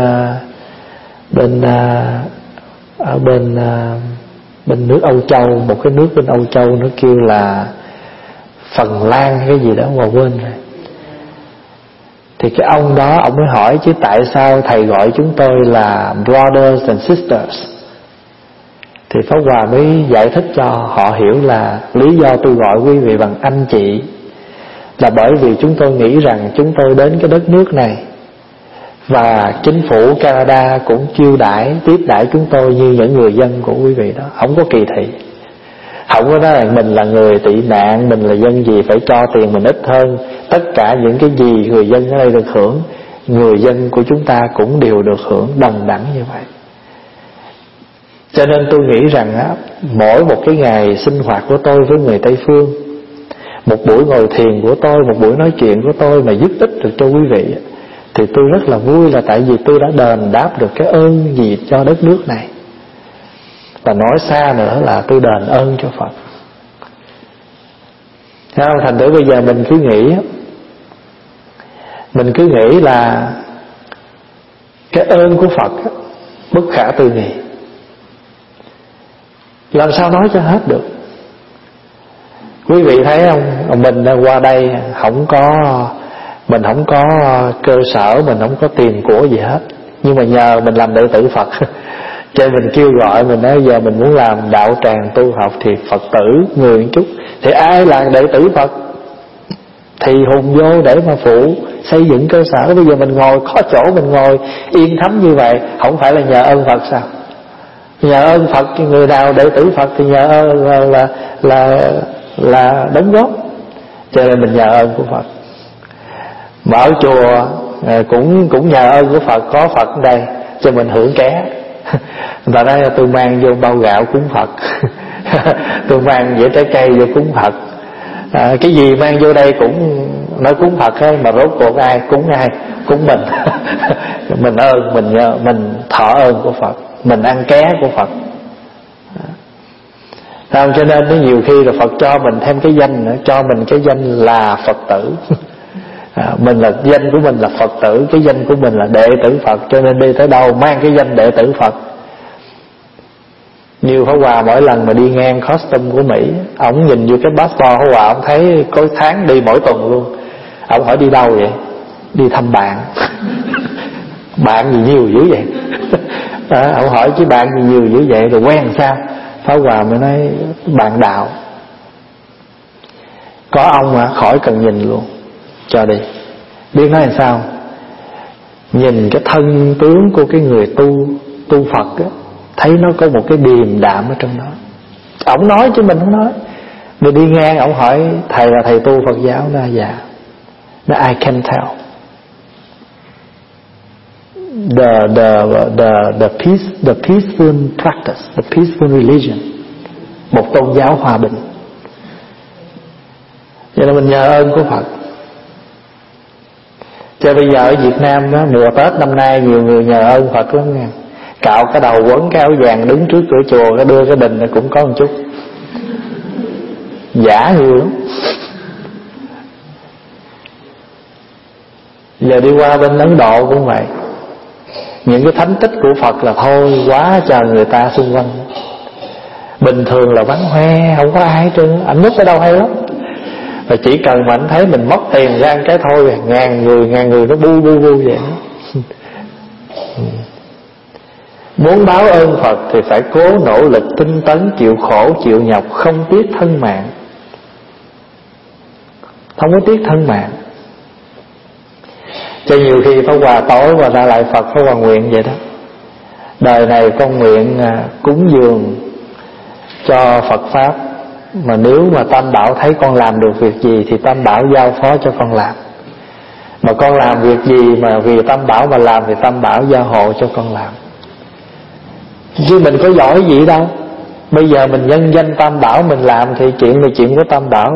bên nước Âu Châu, một cái nước bên Âu Châu nó kêu là Phần Lan hay cái gì đó mà quên rồi. Thì cái ông đó ông mới hỏi chứ tại sao thầy gọi chúng tôi là brothers and sisters. Thì Pháp Hòa mới giải thích cho họ hiểu là lý do tôi gọi quý vị bằng anh chị là bởi vì chúng tôi nghĩ rằng chúng tôi đến cái đất nước này, và chính phủ Canada cũng chiêu đãi tiếp đãi chúng tôi như những người dân của quý vị đó, không có kỳ thị. Không có nói là mình là người tị nạn, mình là dân gì phải cho tiền mình ít hơn. Tất cả những cái gì người dân ở đây được hưởng, người dân của chúng ta cũng đều được hưởng đồng đẳng như vậy. Cho nên tôi nghĩ rằng á, mỗi một cái ngày sinh hoạt của tôi với người Tây Phương, một buổi ngồi thiền của tôi, một buổi nói chuyện của tôi mà giúp ích được cho quý vị, thì tôi rất là vui, là tại vì tôi đã đền đáp được cái ơn gì cho đất nước này. Và nói xa nữa là tôi đền ơn cho Phật. Thành thử bây giờ mình cứ nghĩ Mình cứ nghĩ là cái ơn của Phật bất khả tư nghị, làm sao nói cho hết được. Quý vị thấy không, mình qua đây mình không có cơ sở, mình không có tiền của gì hết, nhưng mà nhờ mình làm đệ tử Phật cho nên mình kêu gọi, mình nói giờ mình muốn làm đạo tràng tu học thì Phật tử người chút, thì ai là đệ tử Phật thì hùng vô để mà phụ xây dựng cơ sở. Bây giờ mình ngồi có chỗ mình ngồi yên thấm như vậy, không phải là nhờ ơn Phật sao? Nhờ ơn Phật, người nào đệ tử Phật thì nhờ ơn là đóng góp, cho nên mình nhờ ơn của Phật. Mà ở chùa cũng nhờ ơn của Phật, có Phật ở đây cho mình hưởng ké. Người ta nói tôi mang vô bao gạo cúng Phật tôi mang dĩa trái cây vô cúng Phật. Cái gì mang vô đây cũng nói cúng Phật ấy, mà rốt cuộc ai? Cúng mình mình ơn, mình thọ ơn của Phật, mình ăn ké của Phật. Cho nên nhiều khi là Phật cho mình thêm cái danh nữa, cho mình cái danh là Phật tử. Mình là danh của mình là Phật tử, cái danh của mình là đệ tử Phật, cho nên đi tới đâu mang cái danh đệ tử Phật. Như Pháp Hòa mỗi lần mà đi ngang custom của Mỹ, ổng nhìn vô cái passport Pháp Hòa, ổng thấy có tháng đi mỗi tuần luôn. Ổng hỏi đi đâu vậy? Đi thăm bạn. Bạn gì nhiều dữ vậy? Ổng hỏi chứ bạn gì nhiều dữ vậy, rồi quen sao? Pháp Hòa mới nói bạn đạo. Có ông mà khỏi cần nhìn luôn, cho đi. Biết nói làm sao? Nhìn cái thân tướng của cái người tu Phật á, thấy nó có một cái điềm đạm ở trong đó. Ổng nói chứ mình không nói. Mình đi ngang ổng hỏi thầy là thầy tu Phật giáo? Nó dạ. Nó I can tell. The peaceful practice, the peaceful religion, một tôn giáo hòa bình. Cho nên mình nhờ ơn của Phật. Cho bây giờ ở Việt Nam đó, mùa Tết năm nay nhiều người nhờ ơn Phật lắm nha. Cạo cái đầu, quấn cái áo vàng, đứng trước cửa chùa, cái đưa cái đình này cũng có một chút. Giả nhiều lắm. Giờ đi qua bên Ấn Độ cũng vậy. Những cái thánh tích của Phật là thôi quá trời người ta xung quanh. Bình thường là vắng hoe, không có ai hết trơn. Anh núp ở đâu hay lắm. Và chỉ cần mà anh thấy mình mất tiền ra cái thôi, ngàn người nó bu vậy đó. Muốn báo ơn Phật thì phải cố nỗ lực tinh tấn, chịu khổ chịu nhọc, không tiếc thân mạng. Không có tiếc thân mạng. Cho nhiều khi Pháp Hòa tối và ra lại Phật, Pháp Hòa nguyện vậy đó. Đời này con nguyện cúng dường cho Phật Pháp, mà nếu mà Tam Bảo thấy con làm được việc gì thì Tam Bảo giao phó cho con làm. Mà con làm việc gì mà vì Tam Bảo mà làm thì Tam Bảo gia hộ cho con làm. Chứ mình có giỏi gì đâu. Bây giờ mình nhân danh Tam Bảo mình làm thì chuyện này chuyện của Tam Bảo.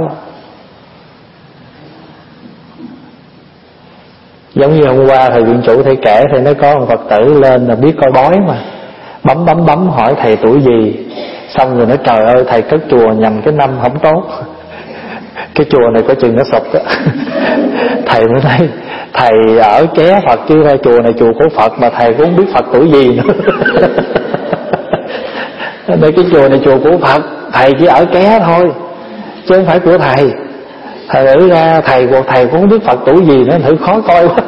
Giống như hôm qua thầy viện chủ thầy kể, thầy nói có một Phật tử lên là biết coi bói mà, bấm hỏi thầy tuổi gì. Xong rồi nói trời ơi thầy cất chùa nhằm cái năm không tốt, cái chùa này có chừng nó sụp đó. Thầy mới nói thầy ở ké Phật chứ ra chùa này chùa của Phật, mà thầy cũng không biết Phật tuổi gì nữa. Đây cái chùa này chùa của Phật, thầy chỉ ở ké thôi chứ không phải của thầy. Thầy ở ra thầy cũng không biết Phật tuổi gì nữa, thử khó coi quá.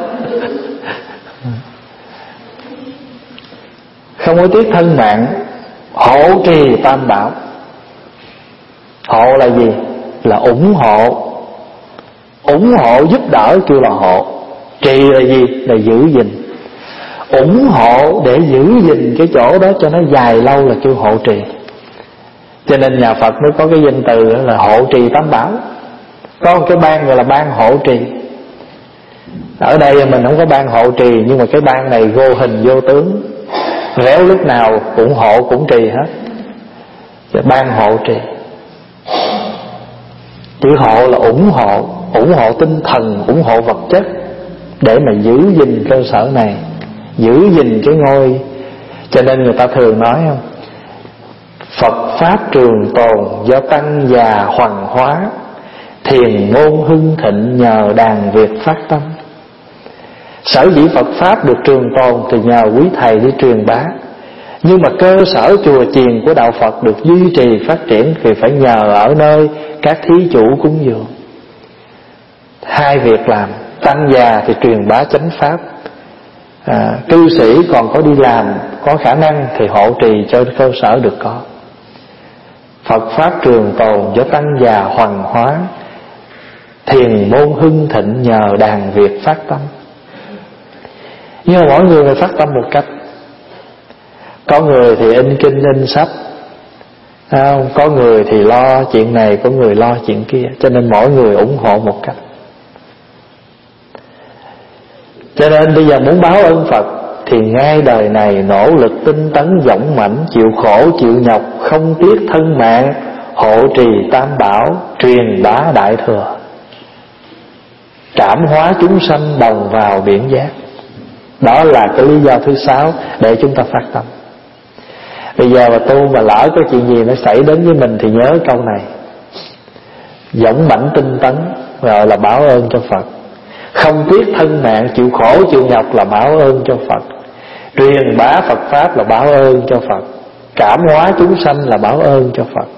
Không có tiếc thân mạng, hộ trì Tam Bảo. Hộ là gì? Là ủng hộ. Ủng hộ giúp đỡ kêu là hộ. Trì là gì? Là giữ gìn. Ủng hộ để giữ gìn cái chỗ đó cho nó dài lâu là kêu hộ trì. Cho nên nhà Phật mới có cái danh từ là hộ trì Tam Bảo. Có một cái ban gọi là ban hộ trì. Ở đây mình không có ban hộ trì, nhưng mà cái ban này vô hình vô tướng, réo lúc nào cũng hộ cũng trì hết. Ban hộ trì. Chữ hộ là ủng hộ tinh thần, ủng hộ vật chất để mà giữ gìn cơ sở này, giữ gìn cái ngôi. Cho nên người ta thường nói không, Phật Pháp trường tồn do tăng già hoàng hóa, thiền ngôn hưng thịnh nhờ đàn Việt phát tâm. Sở dĩ Phật Pháp được trường tồn thì nhờ quý thầy đi truyền bá. Nhưng mà cơ sở chùa chiền của Đạo Phật được duy trì phát triển thì phải nhờ ở nơi các thí chủ cúng dường. Hai việc làm. Tăng già thì truyền bá chánh Pháp, cư sĩ còn có đi làm, có khả năng thì hộ trì cho cơ sở được có. Phật Pháp trường tồn cho tăng già hoằng hóa, thiền môn hưng thịnh nhờ đàn Việt phát tâm. Nhưng mà mỗi người phát tâm một cách. Có người thì in kinh in sách, có người thì lo chuyện này, có người lo chuyện kia. Cho nên mỗi người ủng hộ một cách. Cho nên bây giờ muốn báo ơn Phật thì ngay đời này nỗ lực tinh tấn dũng mãnh, chịu khổ chịu nhọc, không tiếc thân mạng, hộ trì tam bảo, truyền bá đại thừa, cảm hóa chúng sanh đồng vào biển giác. Đó là cái lý do thứ 6 để chúng ta phát tâm. Bây giờ mà tu mà lỡ có chuyện gì nó xảy đến với mình thì nhớ câu này: dũng mãnh tinh tấn gọi là báo ơn cho Phật, không tiếc thân mạng, chịu khổ chịu nhọc là báo ơn cho Phật, truyền bá Phật Pháp là báo ơn cho Phật, cảm hóa chúng sanh là báo ơn cho Phật.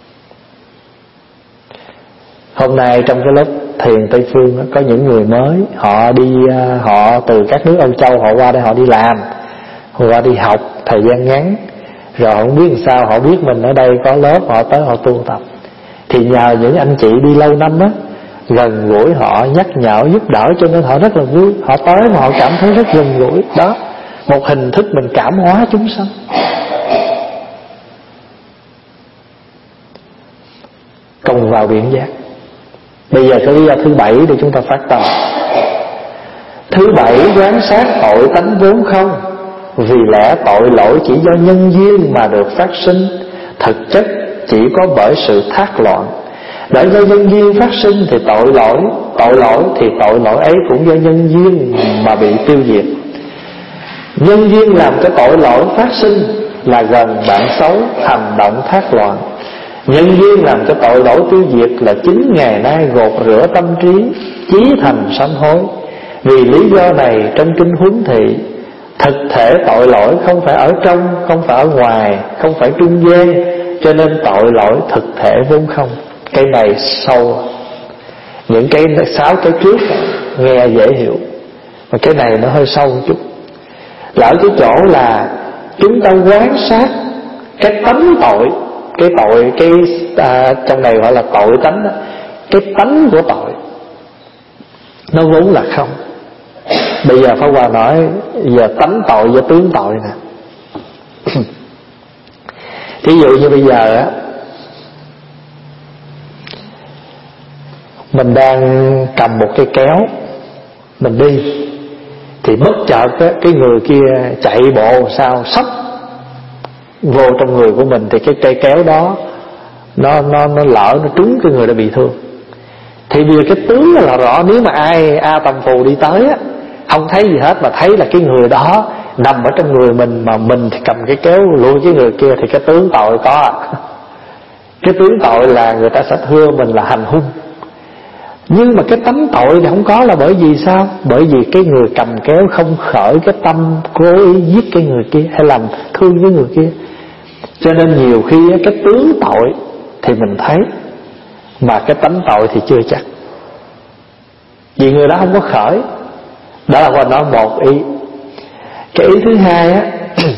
Hôm nay trong cái lớp thiền Tây Phương có những người mới, họ từ các nước Âu Châu họ qua đây họ đi làm, họ qua đi học thời gian ngắn, rồi không biết làm sao họ biết mình ở đây có lớp, họ tới họ tu tập. Thì nhờ những anh chị đi lâu năm á, gần gũi họ, nhắc nhở giúp đỡ, cho nên họ rất là vui. Họ tới mà họ cảm thấy rất gần gũi. Đó, một hình thức mình cảm hóa chúng sanh. Cùng vào biển giác. Bây giờ cái lý do thứ 7 để chúng ta phát tâm. Thứ 7, quán sát tội tánh vốn không. Vì lẽ tội lỗi chỉ do nhân duyên mà được phát sinh, thực chất chỉ có bởi sự thác loạn. Để do nhân duyên phát sinh thì tội lỗi thì tội lỗi ấy cũng do nhân duyên mà bị tiêu diệt. Nhân duyên làm cho tội lỗi phát sinh là gần bạn xấu, hành động thác loạn. Nhân duyên làm cho tội lỗi tiêu diệt là chính ngày nay gột rửa tâm trí, chí thành sám hối. Vì lý do này trong kinh huấn thị, thực thể tội lỗi không phải ở trong, không phải ở ngoài, không phải trung gian, cho nên tội lỗi thực thể vốn không. Cái này sâu. Những cái 6 cái trước nghe dễ hiểu, mà cái này nó hơi sâu một chút. Là ở cái chỗ là chúng ta quán sát cái tánh tội, trong này gọi là tội tánh đó. Cái tánh của tội nó vốn là không. Bây giờ Pháp Hòa nói giờ tánh tội với tướng tội nè. Thí dụ như bây giờ á, mình đang cầm một cây kéo, mình đi, thì bất chợt cái người kia chạy bộ sao sắp vô trong người của mình, thì cái cây kéo đó nó lỡ nó trúng cái người đã bị thương. Thì bây giờ cái tướng là rõ, nếu mà ai A Tầm Phù đi tới á, không thấy gì hết mà thấy là cái người đó nằm ở trong người mình, mà mình thì cầm cái kéo lùi cái người kia, thì cái tướng tội có. Cái tướng tội là người ta sẽ thưa mình là hành hung. Nhưng mà cái tánh tội thì không có, là bởi vì sao? Bởi vì cái người cầm kéo không khởi cái tâm cố ý giết cái người kia hay làm thương với người kia. Cho nên nhiều khi cái tướng tội thì mình thấy, mà cái tánh tội thì chưa chắc, vì người đó không có khởi. Đó là qua nói một ý. Cái ý thứ hai á,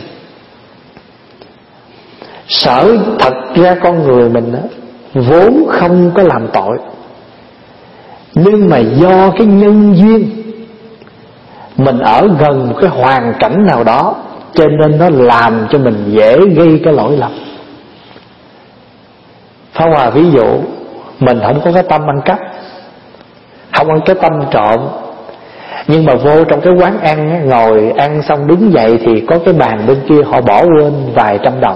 sở thật ra con người mình á, vốn không có làm tội, nhưng mà do cái nhân duyên mình ở gần một cái hoàn cảnh nào đó, cho nên nó làm cho mình dễ gây cái lỗi lầm. Pháp Hòa ví dụ, mình không có cái tâm ăn cắp, không có cái tâm trộm, nhưng mà vô trong cái quán ăn, ngồi ăn xong đứng dậy thì có cái bàn bên kia họ bỏ quên vài trăm đồng.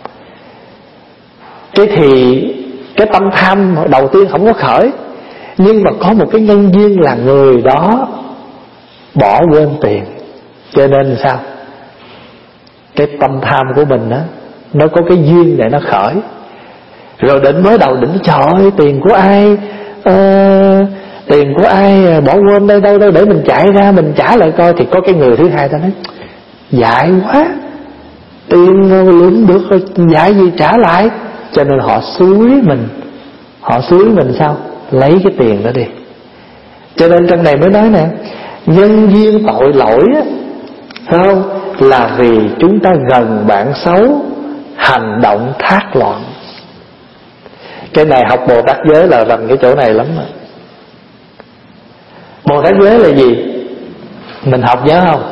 Thế thì cái tâm tham đầu tiên không có khởi, nhưng mà có một cái nhân duyên là người đó bỏ quên tiền, cho nên sao? Cái tâm tham của mình đó, nó có cái duyên để nó khởi. Rồi mới đầu định trời ơi, tiền của ai, tiền của ai bỏ quên đây đâu để mình chạy ra mình trả lại coi. Thì có cái người thứ hai ta nói dại quá, tiền lượm được rồi dại gì trả lại. Cho nên họ xúi mình sao? Lấy cái tiền đó đi. Cho nên trong này mới nói nè, nhân duyên tội lỗi á, phải không? Là vì chúng ta gần bạn xấu, hành động thác loạn. Cái này học Bồ Tát giới là rành cái chỗ này lắm mà. Bồ Tát giới là gì? Mình học nhớ không?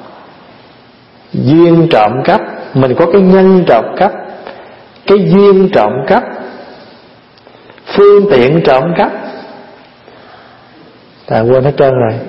Duyên trộm cắp. Mình có cái nhân trộm cắp, cái duyên trộm cắp, phương tiện trộm cắp. Quên hết trơn rồi.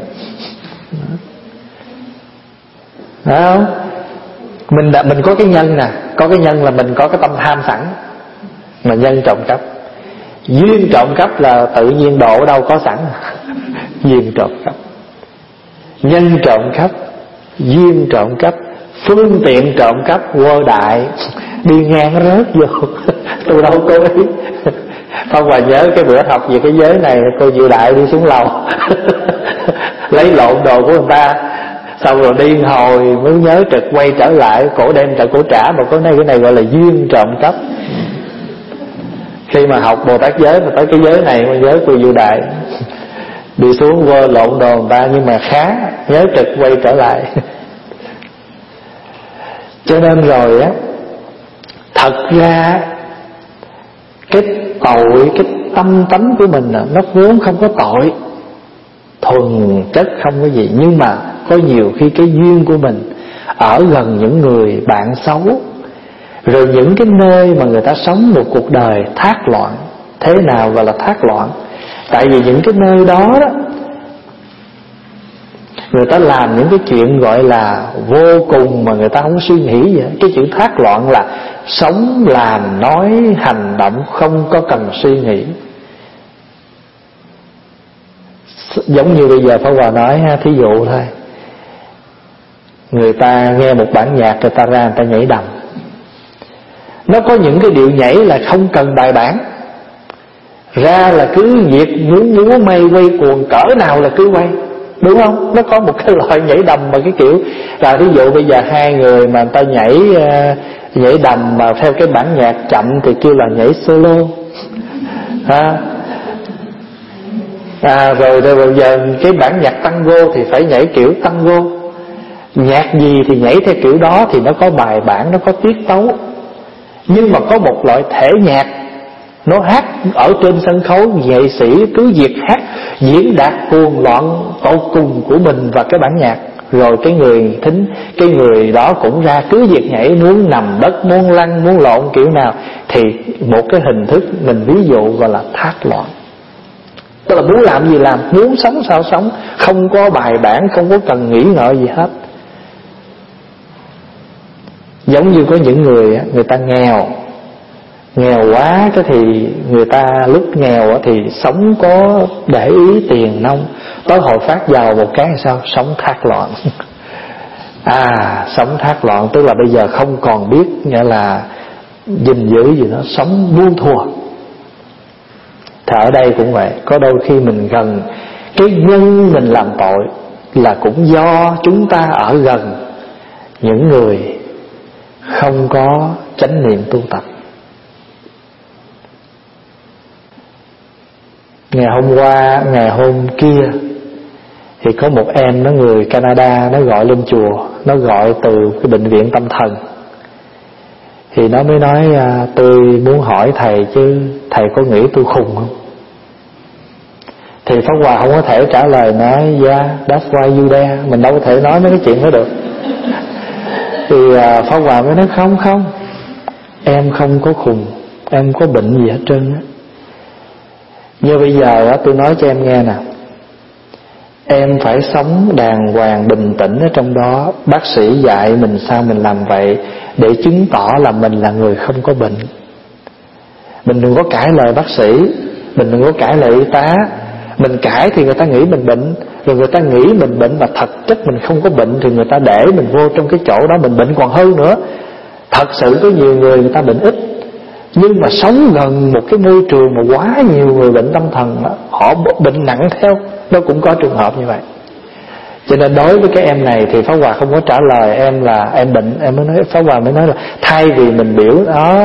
Phải không? Mình có cái nhân nè. Có cái nhân là mình có cái tâm tham sẵn, mà nhân trộm cắp. Duyên trộm cắp là tự nhiên độ ở đâu có sẵn. Duyên trộm cắp, nhân trộm cắp, duyên trộm cắp, phương tiện trộm cắp. Quơ đại đi ngang rớt vô. Tôi đâu có ý. Phong Hòa nhớ cái bữa học về cái giới này, cô Diệu Đại đi xuống lầu lấy lộn đồ của người ta, xong rồi đi hồi mới nhớ trực quay trở lại, cổ đem trả cổ trả. Mà cái này gọi là duyên trộm cắp. Khi mà học Bồ Tát giới mà tới cái giới này, mà giới cô Diệu Đại đi xuống quơ lộn đồ người ta, nhưng mà khá nhớ trực quay trở lại. Cho nên rồi á, thật ra cái tội, cái tâm tánh của mình nó vốn không có tội, thuần chất không có gì. Nhưng mà có nhiều khi cái duyên của mình ở gần những người bạn xấu, rồi những cái nơi mà người ta sống một cuộc đời thác loạn. Thế nào gọi là thác loạn? Tại vì những cái nơi đó người ta làm những cái chuyện gọi là vô cùng mà người ta không suy nghĩ vậy. Cái chữ thác loạn là sống, làm, nói, hành động không có cần suy nghĩ. Giống như bây giờ Pháp Hòa nói thí dụ thôi, người ta nghe một bản nhạc, người ta ra người ta nhảy đầm. Nó có những cái điệu nhảy là không cần bài bản, ra là cứ việc muốn múa may quay cuồng cỡ nào là cứ quay, đúng không? Nó có một cái loại nhảy đầm mà cái kiểu là ví dụ bây giờ hai người mà người ta nhảy đầm mà theo cái bản nhạc chậm thì kêu là nhảy solo rồi bây giờ cái bản nhạc tango thì phải nhảy kiểu tango. Nhạc gì thì nhảy theo kiểu đó, thì nó có bài bản, nó có tiết tấu. Nhưng mà có một loại thể nhạc, nó hát ở trên sân khấu, nghệ sĩ cứ việc hát diễn đạt cuồng loạn tột cùng của mình và cái bản nhạc, rồi cái người thính, cái người đó cũng ra cứ việc nhảy, muốn nằm đất, muốn lăn, muốn lộn kiểu nào. Thì một cái hình thức mình ví dụ gọi là thác loạn. Tức là muốn làm gì làm, muốn sống sao sống, không có bài bản, không có cần nghĩ ngợi gì hết. Giống như có những người ta nghèo quá, cái thì người ta lúc nghèo thì sống có để ý tiền nông, tới hồi phát giàu một cái sao sống thác loạn. Sống thác loạn tức là bây giờ không còn biết nghĩa là gìn giữ gì đó, sống buông thua. Thì ở đây cũng vậy, có đôi khi mình gần cái nhân mình làm tội là cũng do chúng ta ở gần những người không có chánh niệm tu tập. Ngày hôm kia thì có một em nó người Canada, nó gọi lên chùa, nó gọi từ cái bệnh viện tâm thần. Thì nó mới nói tôi muốn hỏi thầy chứ thầy có nghĩ tôi khùng không? Thì Pháp Hòa không có thể trả lời, nói yeah, that's why you there. Mình đâu có thể nói mấy cái chuyện đó được. Thì Pháp Hòa mới nói không, em không có khùng, em có bệnh gì hết trơn á. Như bây giờ tôi nói cho em nghe nè, em phải sống đàng hoàng bình tĩnh ở trong đó. Bác sĩ dạy mình sao mình làm vậy, để chứng tỏ là mình là người không có bệnh. Mình đừng có cãi lời bác sĩ, mình đừng có cãi lời y tá. Mình cãi thì người ta nghĩ mình bệnh, rồi người ta nghĩ mình bệnh mà thật chất mình không có bệnh, thì người ta để mình vô trong cái chỗ đó mình bệnh còn hơn nữa. Thật sự có nhiều người ta bệnh ít, Nhưng mà sống gần một cái môi trường mà quá nhiều người bệnh tâm thần, họ bệnh nặng theo, nó cũng có trường hợp như vậy. Cho nên đối với cái em này thì Pháp Hòa không có trả lời em là em bệnh. Em mới nói, Pháp Hòa mới nói là thay vì mình biểu đó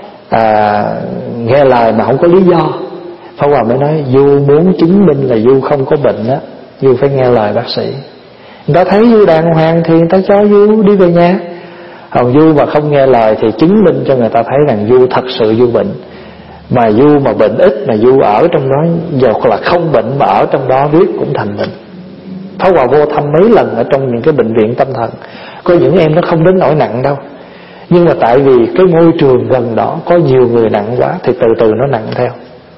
nghe lời mà không có lý do, Pháp Hòa mới nói Du muốn chứng minh là Du không có bệnh đó, Du phải nghe lời bác sĩ. Người ta thấy Du đàng hoàng thì người ta cho Du đi về nhà. Còn Du mà không nghe lời thì chứng minh cho người ta thấy rằng Du thật sự Du bệnh. Mà Du mà bệnh ít mà Du ở trong đó, dầu là không bệnh mà ở trong đó riết cũng thành bệnh. Pháp Hòa vô thăm mấy lần ở trong những cái bệnh viện tâm thần, có những em nó không đến nỗi nặng đâu, nhưng mà tại vì cái môi trường gần đó có nhiều người nặng quá thì từ từ nó nặng theo.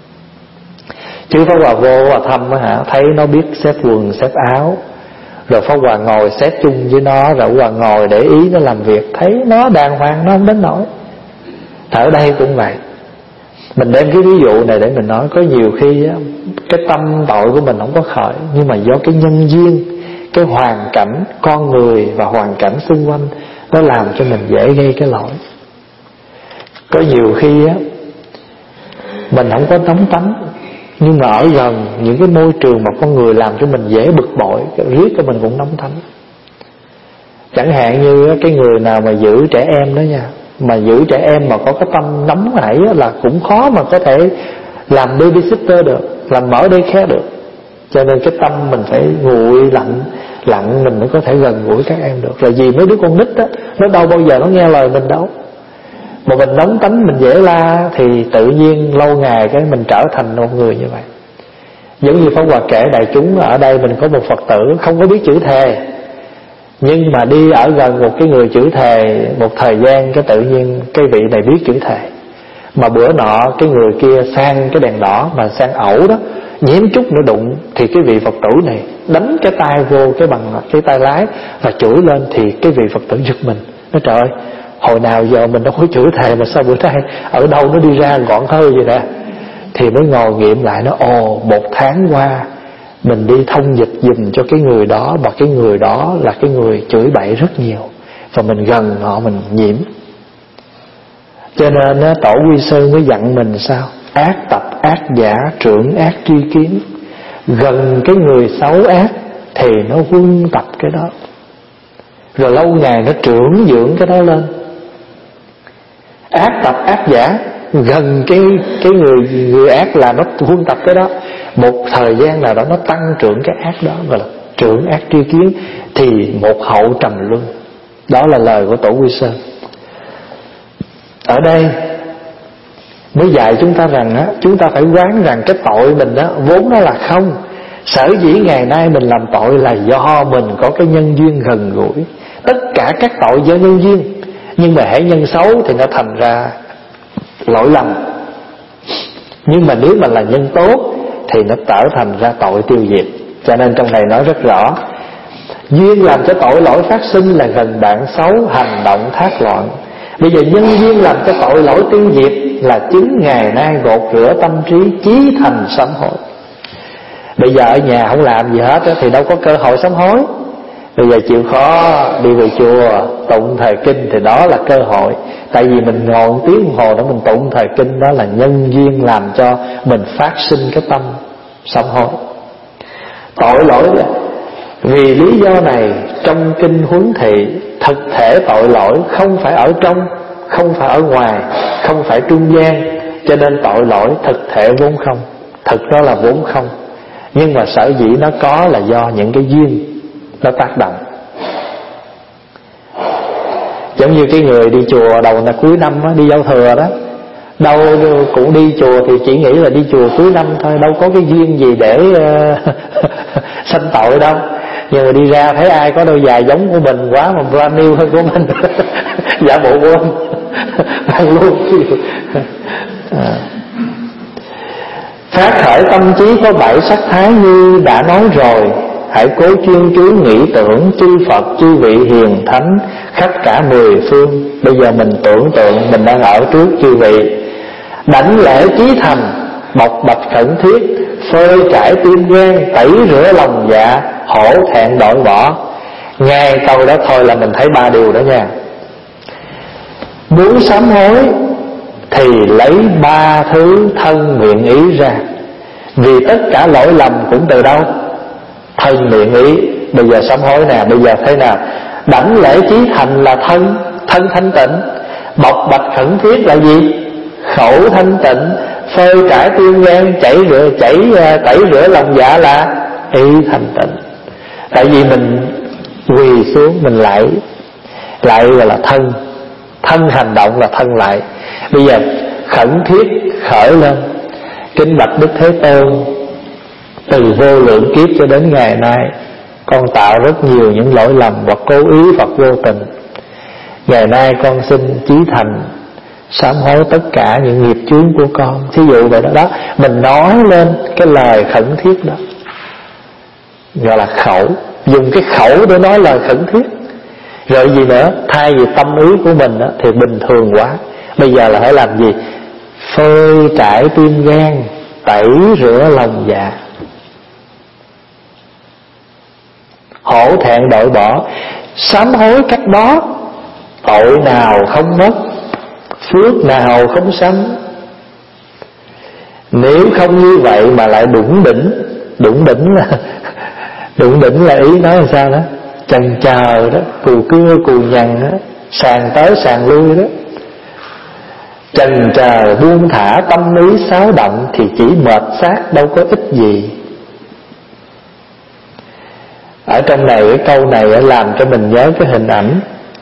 Chứ Pháp Hòa vô và thăm thấy nó biết xếp quần xếp áo, rồi Pháp Hòa ngồi xếp chung với nó, rồi Pháp Hòa ngồi để ý nó làm việc, thấy nó đàng hoàng, nó không đến nỗi. Ở đây cũng vậy. Mình đem cái ví dụ này để mình nói, có nhiều khi cái tâm tội của mình không có khởi, nhưng mà do cái nhân duyên, cái hoàn cảnh con người và hoàn cảnh xung quanh nó làm cho mình dễ gây cái lỗi. Có nhiều khi mình không có nóng tánh, nhưng mà ở gần những cái môi trường mà con người làm cho mình dễ bực bội, riết cho mình cũng nóng tánh. Chẳng hạn như cái người nào mà giữ trẻ em đó nha, mà giữ trẻ em mà có cái tâm nóng nảy là cũng khó mà có thể làm babysitter được, làm mở đây khác được. Cho nên cái tâm mình phải nguội lặng mình mới có thể gần gũi các em được. Rồi vì mấy đứa con nít á, nó đâu bao giờ nó nghe lời mình đâu. Mà mình nóng tánh, mình dễ la thì tự nhiên lâu ngày cái mình trở thành một người như vậy. Giống như Pháp Hòa kể đại chúng, ở đây mình có một Phật tử không có biết chữ thề, nhưng mà đi ở gần một cái người chữ thề một thời gian, cái tự nhiên cái vị này biết chữ thề. Mà bữa nọ cái người kia sang cái đèn đỏ mà sang ẩu đó, nhém chút nữa đụng, thì cái vị Phật tử này đánh cái tay vô cái bằng cái tay lái và chửi lên. Thì cái vị Phật tử giật mình, nói trời ơi, hồi nào giờ mình đâu có chửi thề mà sao bữa nay ở đâu nó đi ra gọn hơi vậy nè. Thì mới ngồi nghiệm lại, nó một tháng qua mình đi thông dịch dùm cho cái người đó, mà cái người đó là cái người chửi bậy rất nhiều, và mình gần họ mình nhiễm. Cho nên Tổ Quy Sư mới dặn mình sao? Ác tập ác giả, trưởng ác tri kiến. Gần cái người xấu ác thì nó huân tập cái đó, rồi lâu ngày nó trưởng dưỡng cái đó lên. Ác tập ác giả, gần cái người ác là nó huân tập cái đó. Một thời gian nào đó nó tăng trưởng cái ác đó, gọi là trưởng ác tri kiến, thì một hậu trầm luân. Đó là lời của Tổ Quy Sơn. Ở đây mới dạy chúng ta rằng chúng ta phải quán rằng cái tội mình vốn nó là không. Sở dĩ ngày nay mình làm tội là do mình có cái nhân duyên gần gũi. Tất cả các tội do nhân duyên, nhưng mà hễ nhân xấu thì nó thành ra lỗi lầm. Nhưng mà nếu mà là nhân tốt thì nó trở thành ra tội tiêu diệt. Cho nên trong này nói rất rõ, duyên làm cho tội lỗi phát sinh là gần bạn xấu, hành động thác loạn. Bây giờ nhân duyên làm cho tội lỗi tiêu diệt là chính ngày nay gột rửa tâm trí, chí thành sám hối. Bây giờ ở nhà không làm gì hết thì đâu có cơ hội sám hối. Bây giờ chịu khó đi về chùa tụng thời kinh thì đó là cơ hội. Tại vì mình ngồi một tiếng đồng hồ để mình tụng thời kinh, đó là nhân duyên làm cho mình phát sinh cái tâm sám hối. Tội lỗi là vì lý do này trong kinh huấn thị, thực thể tội lỗi không phải ở trong, không phải ở ngoài, không phải trung gian. Cho nên tội lỗi thực thể vốn không, thực đó là vốn không. Nhưng mà sở dĩ nó có là do những cái duyên nó tác động. Giống như cái người đi chùa đầu là cuối năm đi giao thừa đó, đâu cũng đi chùa thì chỉ nghĩ là đi chùa cuối năm thôi, đâu có cái duyên gì để sanh tội đâu. Nhưng mà đi ra thấy ai có đôi giày giống của mình quá mà brand new hơn của mình giả bộ quên ăn luôn. Phát khởi tâm trí có 7 sắc thái như đã nói rồi. Hãy cố chuyên chú nghĩ tưởng chư Phật, chư vị hiền thánh khắp cả 10 phương. Bây giờ mình tưởng tượng mình đang ở trước chư vị. Đảnh lễ chí thành, bộc bạch khẩn thiết, phơi trải tim gan, tẩy rửa lòng dạ, hổ thẹn đội bỏ. Ngay câu đó thôi là mình thấy 3 điều đó nha. Muốn sám hối thì lấy ba thứ thân miệng ý ra. Vì tất cả lỗi lầm cũng từ đâu? Thân miệng ý. Bây giờ sám hối nè, bây giờ thế nào? Đảnh lễ chí thành là thân thanh tịnh. Bộc bạch khẩn thiết là gì? Khẩu thanh tịnh. Phơi trải tiêu gan, tẩy rửa lòng dạ là ý thanh tịnh. Tại vì mình quỳ xuống, mình lại gọi là thân hành động là thân lại. Bây giờ khẩn thiết khởi lên: kính bạch Đức Thế Tôn, từ vô lượng kiếp cho đến ngày nay, con tạo rất nhiều những lỗi lầm hoặc cố ý hoặc vô tình. Ngày nay con xin chí thành sám hối tất cả những nghiệp chướng của con. Thí dụ vậy đó, mình nói lên cái lời khẩn thiết đó, gọi là khẩu. Dùng cái khẩu để nói lời khẩn thiết. Rồi gì nữa? Thay vì tâm ý của mình đó, thì bình thường quá. Bây giờ là phải làm gì? Phơi trải tim gan, tẩy rửa lòng dạ. Hổ thẹn đội bỏ, sám hối cách đó. Tội nào không mất, phước nào không sanh. Nếu không như vậy mà lại đủng đỉnh là ý nói là sao đó? Chần chờ đó, cù cưa cù nhằn đó, sàn tới sàn lui đó. Chần chờ buông thả tâm ý xáo động thì chỉ mệt xác, đâu có ích gì. Ở trong này cái câu này làm cho mình nhớ cái hình ảnh.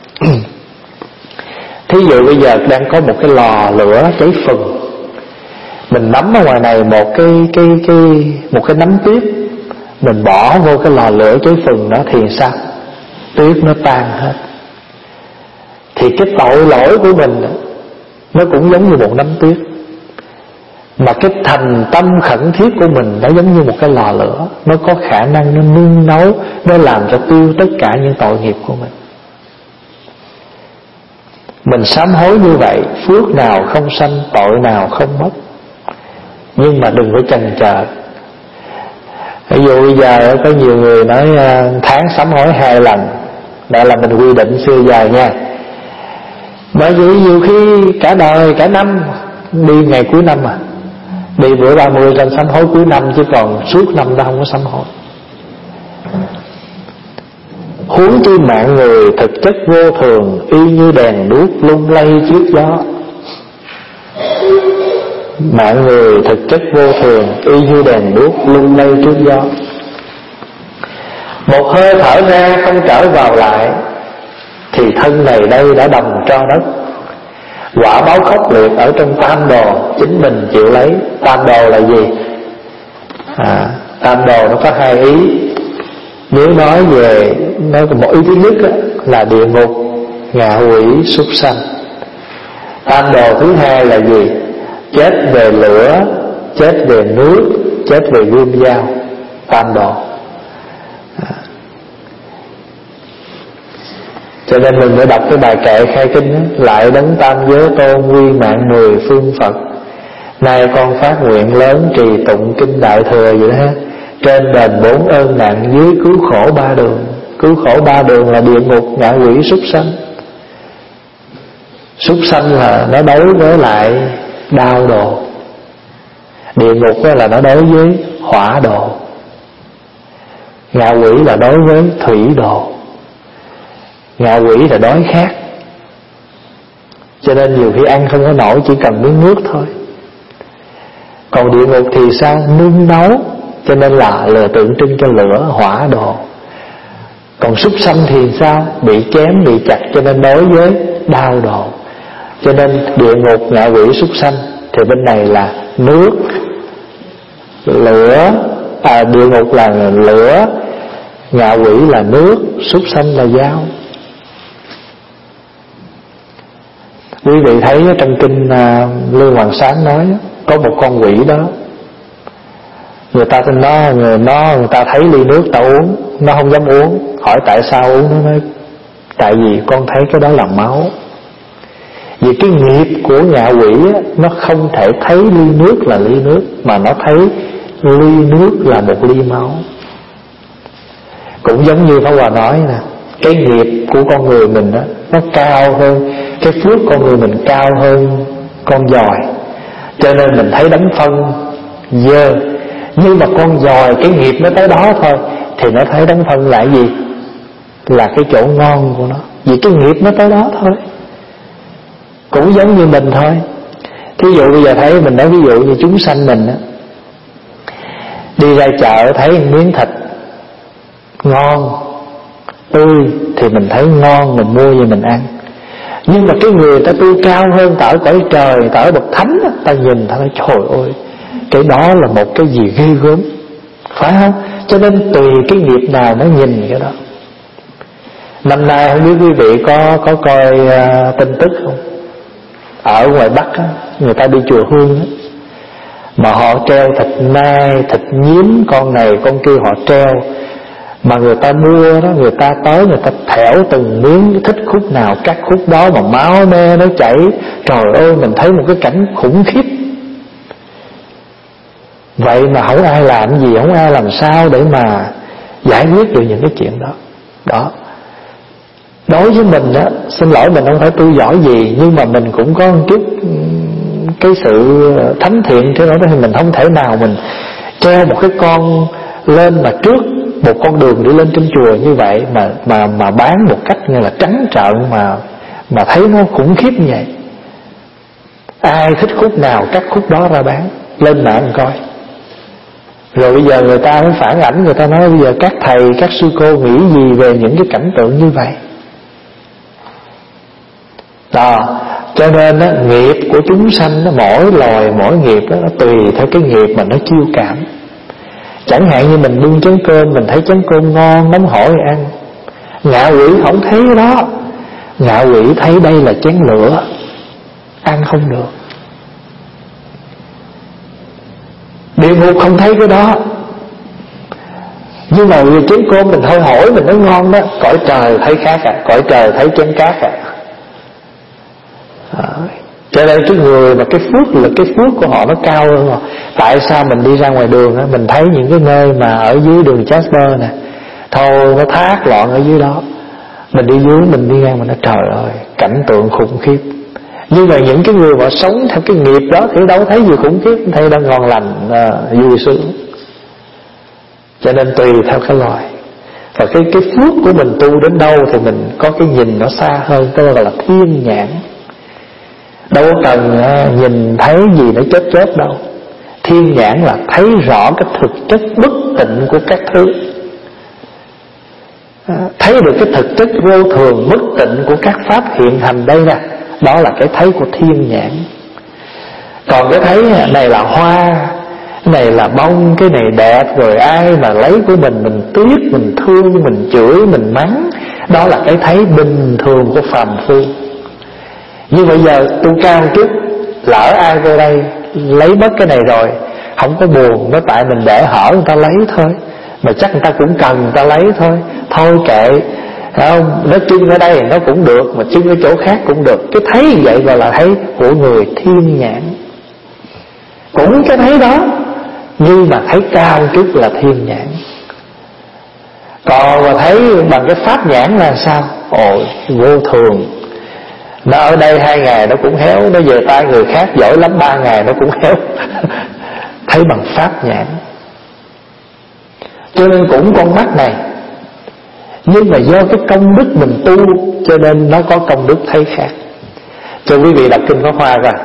Thí dụ bây giờ đang có một cái lò lửa cháy phừng, mình nắm ở ngoài này một cái nắm tuyết, mình bỏ vô cái lò lửa cháy phừng đó thì sao? Tuyết nó tan hết. Thì cái tội lỗi của mình đó, nó cũng giống như một nắm tuyết. Mà cái thành tâm khẩn thiết của mình nó giống như một cái lò lửa, nó có khả năng nó nung nấu, nó làm cho tiêu tất cả những tội nghiệp của mình. Mình sám hối như vậy, phước nào không sanh, tội nào không mất. Nhưng mà đừng có chần chờ. Ví dụ bây giờ có nhiều người nói tháng sám hối 2 lần. Đó là mình quy định xưa giờ nha. Bởi vì nhiều khi cả đời, cả năm đi ngày cuối năm à, đi bữa 30 lên sám hối cuối năm, chứ còn suốt năm ta không có sám hối. Huống chi mạng người thực chất vô thường, y như đèn đuốc lung lay trước gió. Mạng người thực chất vô thường, y như đèn đuốc lung lay trước gió. Một hơi thở ra không trở vào lại, thì thân này đây đã đồng cho đất. Quả báo khốc liệt ở trong tam đồ, chính mình chịu lấy. Tam đồ là gì? Tam đồ nó có 2 ý. Nếu nói về, nói một ý thứ nhất là địa ngục, ngạ quỷ, súc sanh. Tam đồ thứ hai là gì? Chết về lửa, chết về nước, chết về gươm dao. Tam đồ. Cho nên mình mới đọc cái bài kệ khai kinh đó: lại đấng tam giới tôn, quy mạng 10 phương Phật. Nay con phát nguyện lớn, trì tụng kinh Đại Thừa vậy đó. Trên đền 4 ơn nặng, dưới cứu khổ 3 đường. Cứu khổ 3 đường là địa ngục, ngạ quỷ, súc sanh. Súc sanh là nó đối với lại đao đồ. Địa ngục là nó đối với hỏa đồ. Ngạ quỷ là đối với thủy đồ. Ngạ quỷ là đói khát, cho nên nhiều khi ăn không có nổi, chỉ cần miếng nước thôi. Còn địa ngục thì sao? Nung nấu, cho nên là tượng trưng cho lửa, hỏa đồ. Còn súc sanh thì sao? Bị chém, bị chặt, cho nên đối với đao đồ. Cho nên địa ngục, ngạ quỷ, súc sanh thì bên này là nước, lửa. Địa ngục là lửa, ngạ quỷ là nước, súc sanh là dao. Quý vị thấy trong kinh Lương Hoàng Sáng nói có một con quỷ đó, người ta thấy ly nước ta uống, nó không dám uống. Hỏi tại sao uống, nó nói tại vì con thấy cái đó là máu. Vì cái nghiệp của ngạ quỷ nó không thể thấy ly nước là ly nước, mà nó thấy ly nước là một ly máu. Cũng giống như Pháp Hòa nói nè, cái nghiệp của con người mình đó, nó cao hơn, cái phước con người mình cao hơn con giòi. Cho nên mình thấy đống phân dơ, nhưng mà con giòi cái nghiệp nó tới đó thôi, thì nó thấy đống phân là gì? Là cái chỗ ngon của nó, vì cái nghiệp nó tới đó thôi. Cũng giống như mình thôi. Thí dụ bây giờ thấy, mình nói ví dụ như chúng sanh mình á, đi ra chợ thấy miếng thịt ngon tươi thì mình thấy ngon, mình mua về mình ăn. Nhưng mà cái người ta tu cao hơn, ta ở cõi trời, ta ở bậc thánh, ta nhìn ta nói trời ơi, cái đó là một cái gì ghê gớm, phải không? Cho nên tùy cái nghiệp nào nó nhìn cái đó. Năm nay không biết quý vị có coi tin tức không? Ở ngoài Bắc á, người ta đi chùa Hương á, mà họ treo thịt nai, thịt nhím, con này con kia họ treo. Mà người ta mua đó, người ta tới người ta thẻo từng miếng, thích khúc nào cắt khúc đó, mà máu me nó chảy. Trời ơi, mình thấy một cái cảnh khủng khiếp. Vậy mà không ai làm gì, không ai làm sao để mà giải quyết được những cái chuyện đó. Đó. Đối với mình á, xin lỗi mình không phải tu giỏi gì, nhưng mà mình cũng có một chút cái sự thánh thiện, chứ nói thì mình không thể nào mình treo một cái con lên mà trước một con đường đi lên trên chùa như vậy mà bán một cách như là trắng trợn mà thấy nó khủng khiếp như vậy. Ai thích khúc nào cắt khúc đó ra bán, lên mạng coi. Rồi bây giờ người ta mới phản ảnh, người ta nói bây giờ các thầy, các sư cô nghĩ gì về những cái cảnh tượng như vậy. Đó, cho nên á, nghiệp của chúng sanh đó, mỗi loài mỗi nghiệp đó, nó tùy theo cái nghiệp mà nó chiêu cảm. Chẳng hạn như mình bưng chén cơm, mình thấy chén cơm ngon nóng hổi ăn, ngạ quỷ không thấy cái đó. Ngạ quỷ thấy đây là chén lửa, ăn không được. Địa ngục không thấy cái đó. Nhưng mà vì chén cơm mình hơi hỏi, mình nói ngon đó, cõi trời thấy khác à, cõi trời thấy chén cát à. Cho nên cái người mà cái phước là cái phước của họ nó cao hơn họ. Tại sao mình đi ra ngoài đường á, mình thấy những cái nơi mà ở dưới đường Jasper nè, thôi nó thác loạn ở dưới đó, mình đi dưới mình đi ngang mình nói trời ơi, cảnh tượng khủng khiếp. Nhưng mà những cái người mà sống theo cái nghiệp đó thì đâu thấy gì khủng khiếp, thấy đang ngon lành, vui sướng. Cho nên tùy theo cái loài. Và cái phước của mình tu đến đâu thì mình có cái nhìn nó xa hơn, tức là gọi là thiên nhãn. Đâu cần nhìn thấy gì nó chết đâu. Thiên nhãn là thấy rõ cái thực chất bất tịnh của các thứ, thấy được cái thực chất vô thường bất tịnh của các pháp hiện hành đây nè. Đó là cái thấy của thiên nhãn. Còn cái thấy này là hoa, cái này là bông, cái này đẹp, rồi ai mà lấy của mình tiếc, mình thương, mình chửi, mình mắng. Đó là cái thấy bình thường của phàm phu. Nhưng bây giờ tu cao chút, lỡ ai vô đây lấy mất cái này rồi, không có buồn, nó tại mình để hở người ta lấy thôi, mà chắc người ta cũng cần người ta lấy thôi. Thôi kệ, không, nó trưng ở đây nó cũng được, mà trưng ở chỗ khác cũng được. Cái thấy vậy gọi là thấy của người thiên nhãn. Cũng cái thấy đó, nhưng mà thấy cao chút là thiên nhãn. Còn mà thấy bằng cái pháp nhãn là sao? Ôi, vô thường. Nó ở đây 2 ngày nó cũng héo, nó về tay người khác giỏi lắm 3 ngày nó cũng héo. Thấy bằng pháp nhãn. Cho nên cũng con mắt này, nhưng mà do cái công đức mình tu, cho nên nó có công đức thấy khác. Cho quý vị đọc kinh Pháp Hoa coi.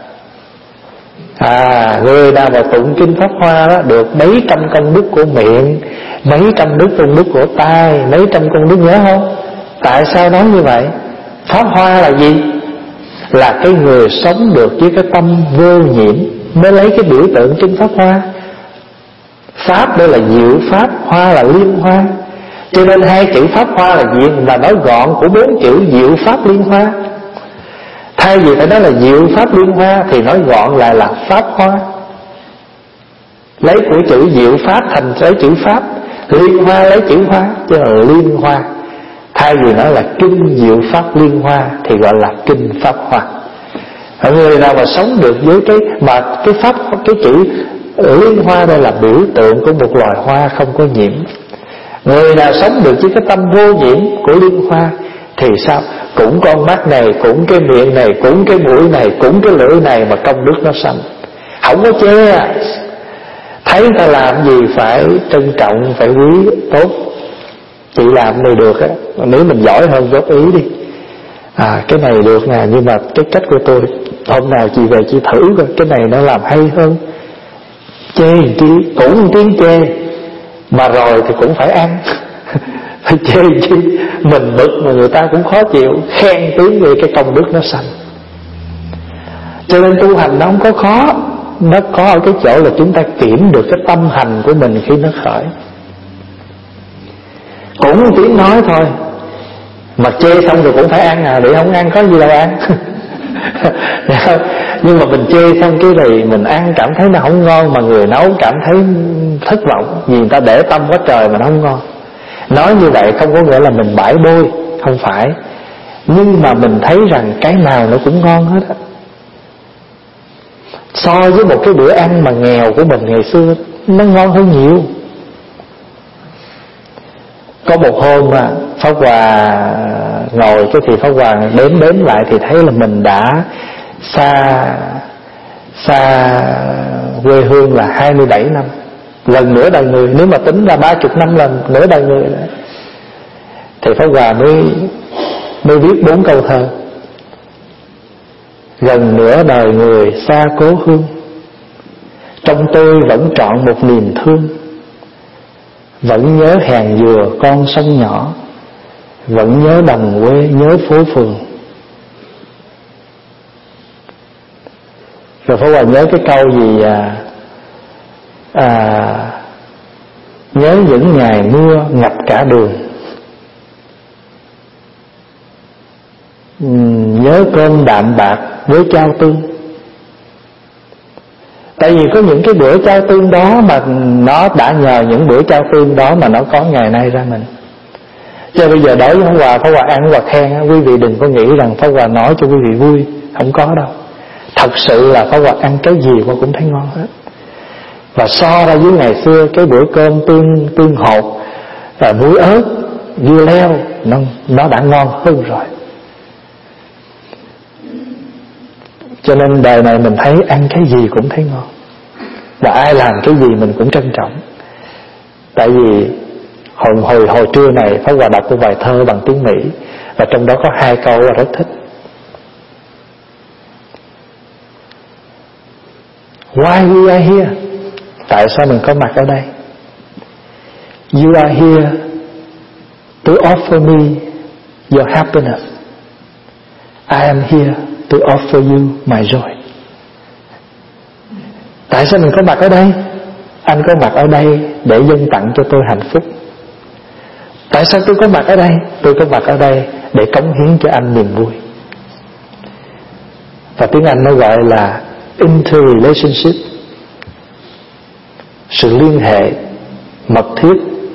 Người nào mà tụng kinh Pháp Hoa đó, được mấy trăm công đức của miệng, mấy trăm công đức của tai, mấy trăm công đức, nhớ không? Tại sao nói như vậy? Pháp Hoa là gì? Là cái người sống được với cái tâm vô nhiễm mới lấy cái biểu tượng trên Pháp Hoa. Pháp đây là diệu pháp, hoa là liên hoa. Cho nên 2 chữ Pháp Hoa là gì? Là nói gọn của 4 chữ diệu pháp liên hoa. Thay vì phải nói là diệu pháp liên hoa thì nói gọn lại là Pháp Hoa. Lấy của chữ diệu pháp thành lấy chữ pháp, liên hoa lấy chữ hoa, chứ là liên hoa. Thay vì nói là kinh diệu pháp liên hoa thì gọi là kinh Pháp Hoa. Người nào mà sống được với cái pháp, cái chữ liên hoa đây là biểu tượng của một loài hoa không có nhiễm. Người nào sống được với cái tâm vô nhiễm của liên hoa thì sao? cũng con mắt này, cũng cái miệng này, cũng cái mũi này, cũng cái lưỡi này, mà công đức nó sanh. Không có chê. Thấy người ta làm gì phải trân trọng, phải quý. Tốt, chị làm này được á, nếu mình giỏi hơn góp ý đi. Cái này được nè, nhưng mà cái cách của tôi, hôm nào chị về chị thử coi, cái này nó làm hay hơn. Chê chi cũng một tiếng chê, mà rồi thì cũng phải ăn. Phải chê chi, mình bực mà người ta cũng khó chịu, khen tiếng về cái công đức nó sanh. Cho nên tu hành nó không có khó, nó có ở cái chỗ là chúng ta kiểm được cái tâm hành của mình khi nó khởi. Cũng một tiếng nói thôi, mà chê xong rồi cũng phải ăn để không ăn có gì đâu ăn. Nhưng mà mình chê xong cái này mình ăn cảm thấy nó không ngon, mà người nấu cảm thấy thất vọng vì người ta để tâm quá trời mà nó không ngon. Nói như vậy không có nghĩa là mình bãi bôi, không phải. Nhưng mà mình thấy rằng cái nào nó cũng ngon hết á. So với một cái bữa ăn mà nghèo của mình ngày xưa, nó ngon hơn nhiều. Có một hôm Pháp Hòa ngồi cái thì Pháp Hòa đếm lại thì thấy là mình đã xa quê hương là 27 năm, lần nửa đời người. Nếu mà tính ra 30 năm lần nửa đời người đó. Thì Pháp Hòa mới viết 4 câu thơ. Gần nửa đời người xa cố hương, trong tôi vẫn trọn một niềm thương. Vẫn nhớ hàng dừa con sông nhỏ, vẫn nhớ đồng quê, nhớ phố phường. Rồi Pháp Hòa nhớ cái câu gì nhớ những ngày mưa ngập cả đường, nhớ cơm đạm bạc với chao tương. Tại vì có những cái bữa chao tương đó mà nó đã nhờ những bữa chao tương đó mà nó có ngày nay ra mình. Cho bây giờ đối với Pháp Hòa ăn Pháp Hòa khen, quý vị đừng có nghĩ rằng Pháp Hòa nói cho quý vị vui, không có đâu. Thật sự là Pháp Hòa ăn cái gì Pháp cũng thấy ngon hết. Và so ra với ngày xưa, cái bữa cơm tương hột và muối ớt, dưa leo, nó đã ngon hơn rồi. Cho nên đời này mình thấy ăn cái gì cũng thấy ngon, và ai làm cái gì mình cũng trân trọng. Tại vì hồi trưa này Pháp Hòa đọc một bài thơ bằng tiếng Mỹ, và trong đó có 2 câu là rất thích. Why we are here? Tại sao mình có mặt ở đây? You are here to offer me your happiness. I am here to offer you my joy. Tại sao mình có mặt ở đây? Anh có mặt ở đây để dâng tặng cho tôi hạnh phúc. Tại sao tôi có mặt ở đây? Tôi có mặt ở đây để cống hiến cho anh niềm vui. Và tiếng Anh nó gọi là interrelationship, sự liên hệ mật thiết.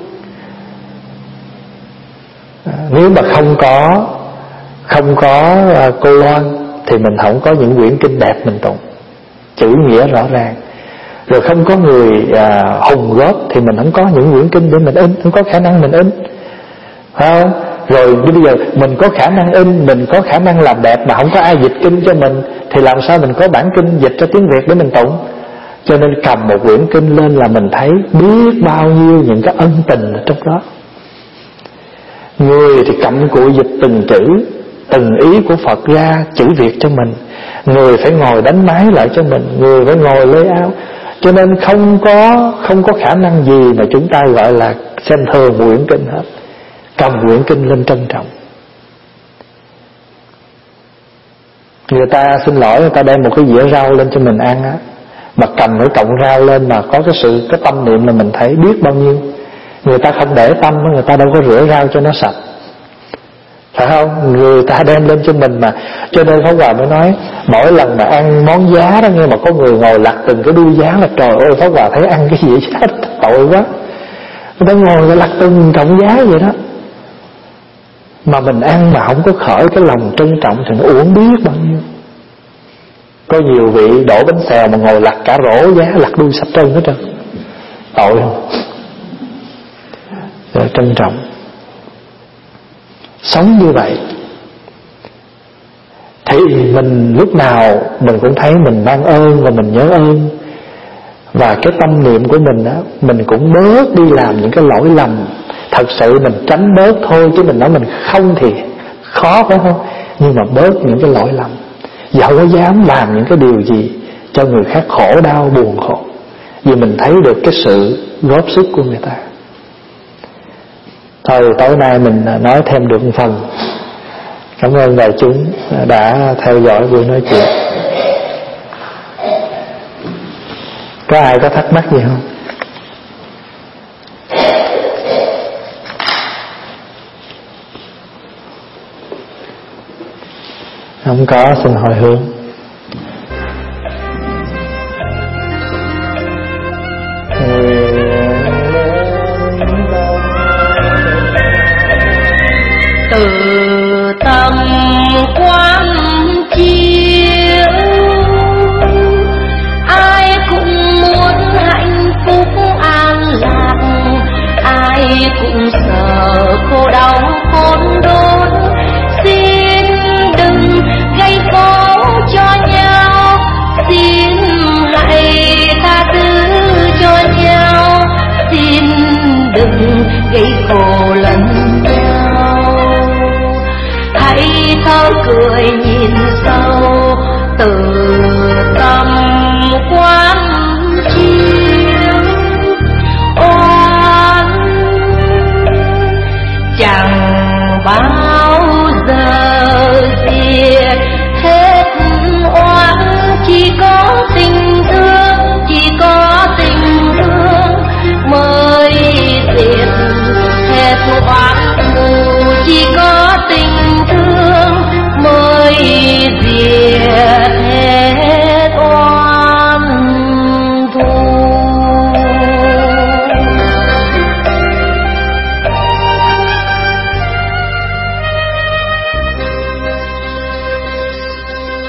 Nếu mà không có cô Loan thì mình không có những quyển kinh đẹp mình tụng, chữ nghĩa rõ ràng. Rồi không có người hùng góp thì mình không có những quyển kinh để mình in, không có khả năng mình in, phải không? Rồi bây giờ mình có khả năng in, mình có khả năng làm đẹp mà không có ai dịch kinh cho mình, thì làm sao mình có bản kinh dịch cho tiếng Việt để mình tụng? Cho nên cầm một quyển kinh lên là mình thấy biết bao nhiêu những cái ân tình ở trong đó. Người thì cặm cụi dịch từng chữ, từng ý của Phật ra chữ Việt cho mình. Người phải ngồi đánh máy lại cho mình, người phải ngồi lê áo. Cho nên không có khả năng gì mà chúng ta gọi là xem thường quyển kinh hết. Cầm quyển kinh lên trân trọng. Người ta xin lỗi, người ta đem một cái dĩa rau lên cho mình ăn á, mà cầm cái cọng rau lên mà có cái tâm niệm là mình thấy biết bao nhiêu. Người ta không để tâm, người ta đâu có rửa rau cho nó sạch, phải không? Người ta đem lên cho mình mà. Cho nên Pháp Hòa mới nói, mỗi lần mà ăn món giá đó, nhưng mà có người ngồi lặt từng cái đuôi giá là trời ơi, Pháp Hòa thấy ăn cái gì giá tội quá. Người ta ngồi lặt từng cọng giá vậy đó, mà mình ăn mà không có khởi cái lòng trân trọng thì nó uổng biết bao nhiêu. Có nhiều vị đổ bánh xèo mà ngồi lặt cả rổ giá, lặt đuôi sạch trơn hết trơn, tội không? Rồi trân trọng. Sống như vậy thì mình lúc nào mình cũng thấy mình mang ơn và mình nhớ ơn. Và cái tâm niệm của mình á, mình cũng bớt đi làm những cái lỗi lầm. Thật sự mình tránh bớt thôi, chứ mình nói mình không thì khó, phải không? Nhưng mà bớt những cái lỗi lầm, dẫu có dám làm những cái điều gì cho người khác khổ đau buồn khổ, vì mình thấy được cái sự góp sức của người ta. Thôi tối nay mình nói thêm được một phần. Cảm ơn đại chúng đã theo dõi buổi nói chuyện. Có ai có thắc mắc gì không? Không có, xin hồi hướng. Từ tâm quán chiếu, ai cũng muốn hạnh phúc an lạc, ai cũng sợ khổ đau khốn đốn. Xin đừng gây khổ cho nhau, xin hãy tha thứ cho nhau, xin đừng gây khổ lẫn nhau. Hãy thở cười nhìn sâu, từ tâm quán chiếu. Oan chẳng bao giờ diệt hết oan, chỉ có tình thương, chỉ có tình thương mới diệt hết oan thù. Chỉ có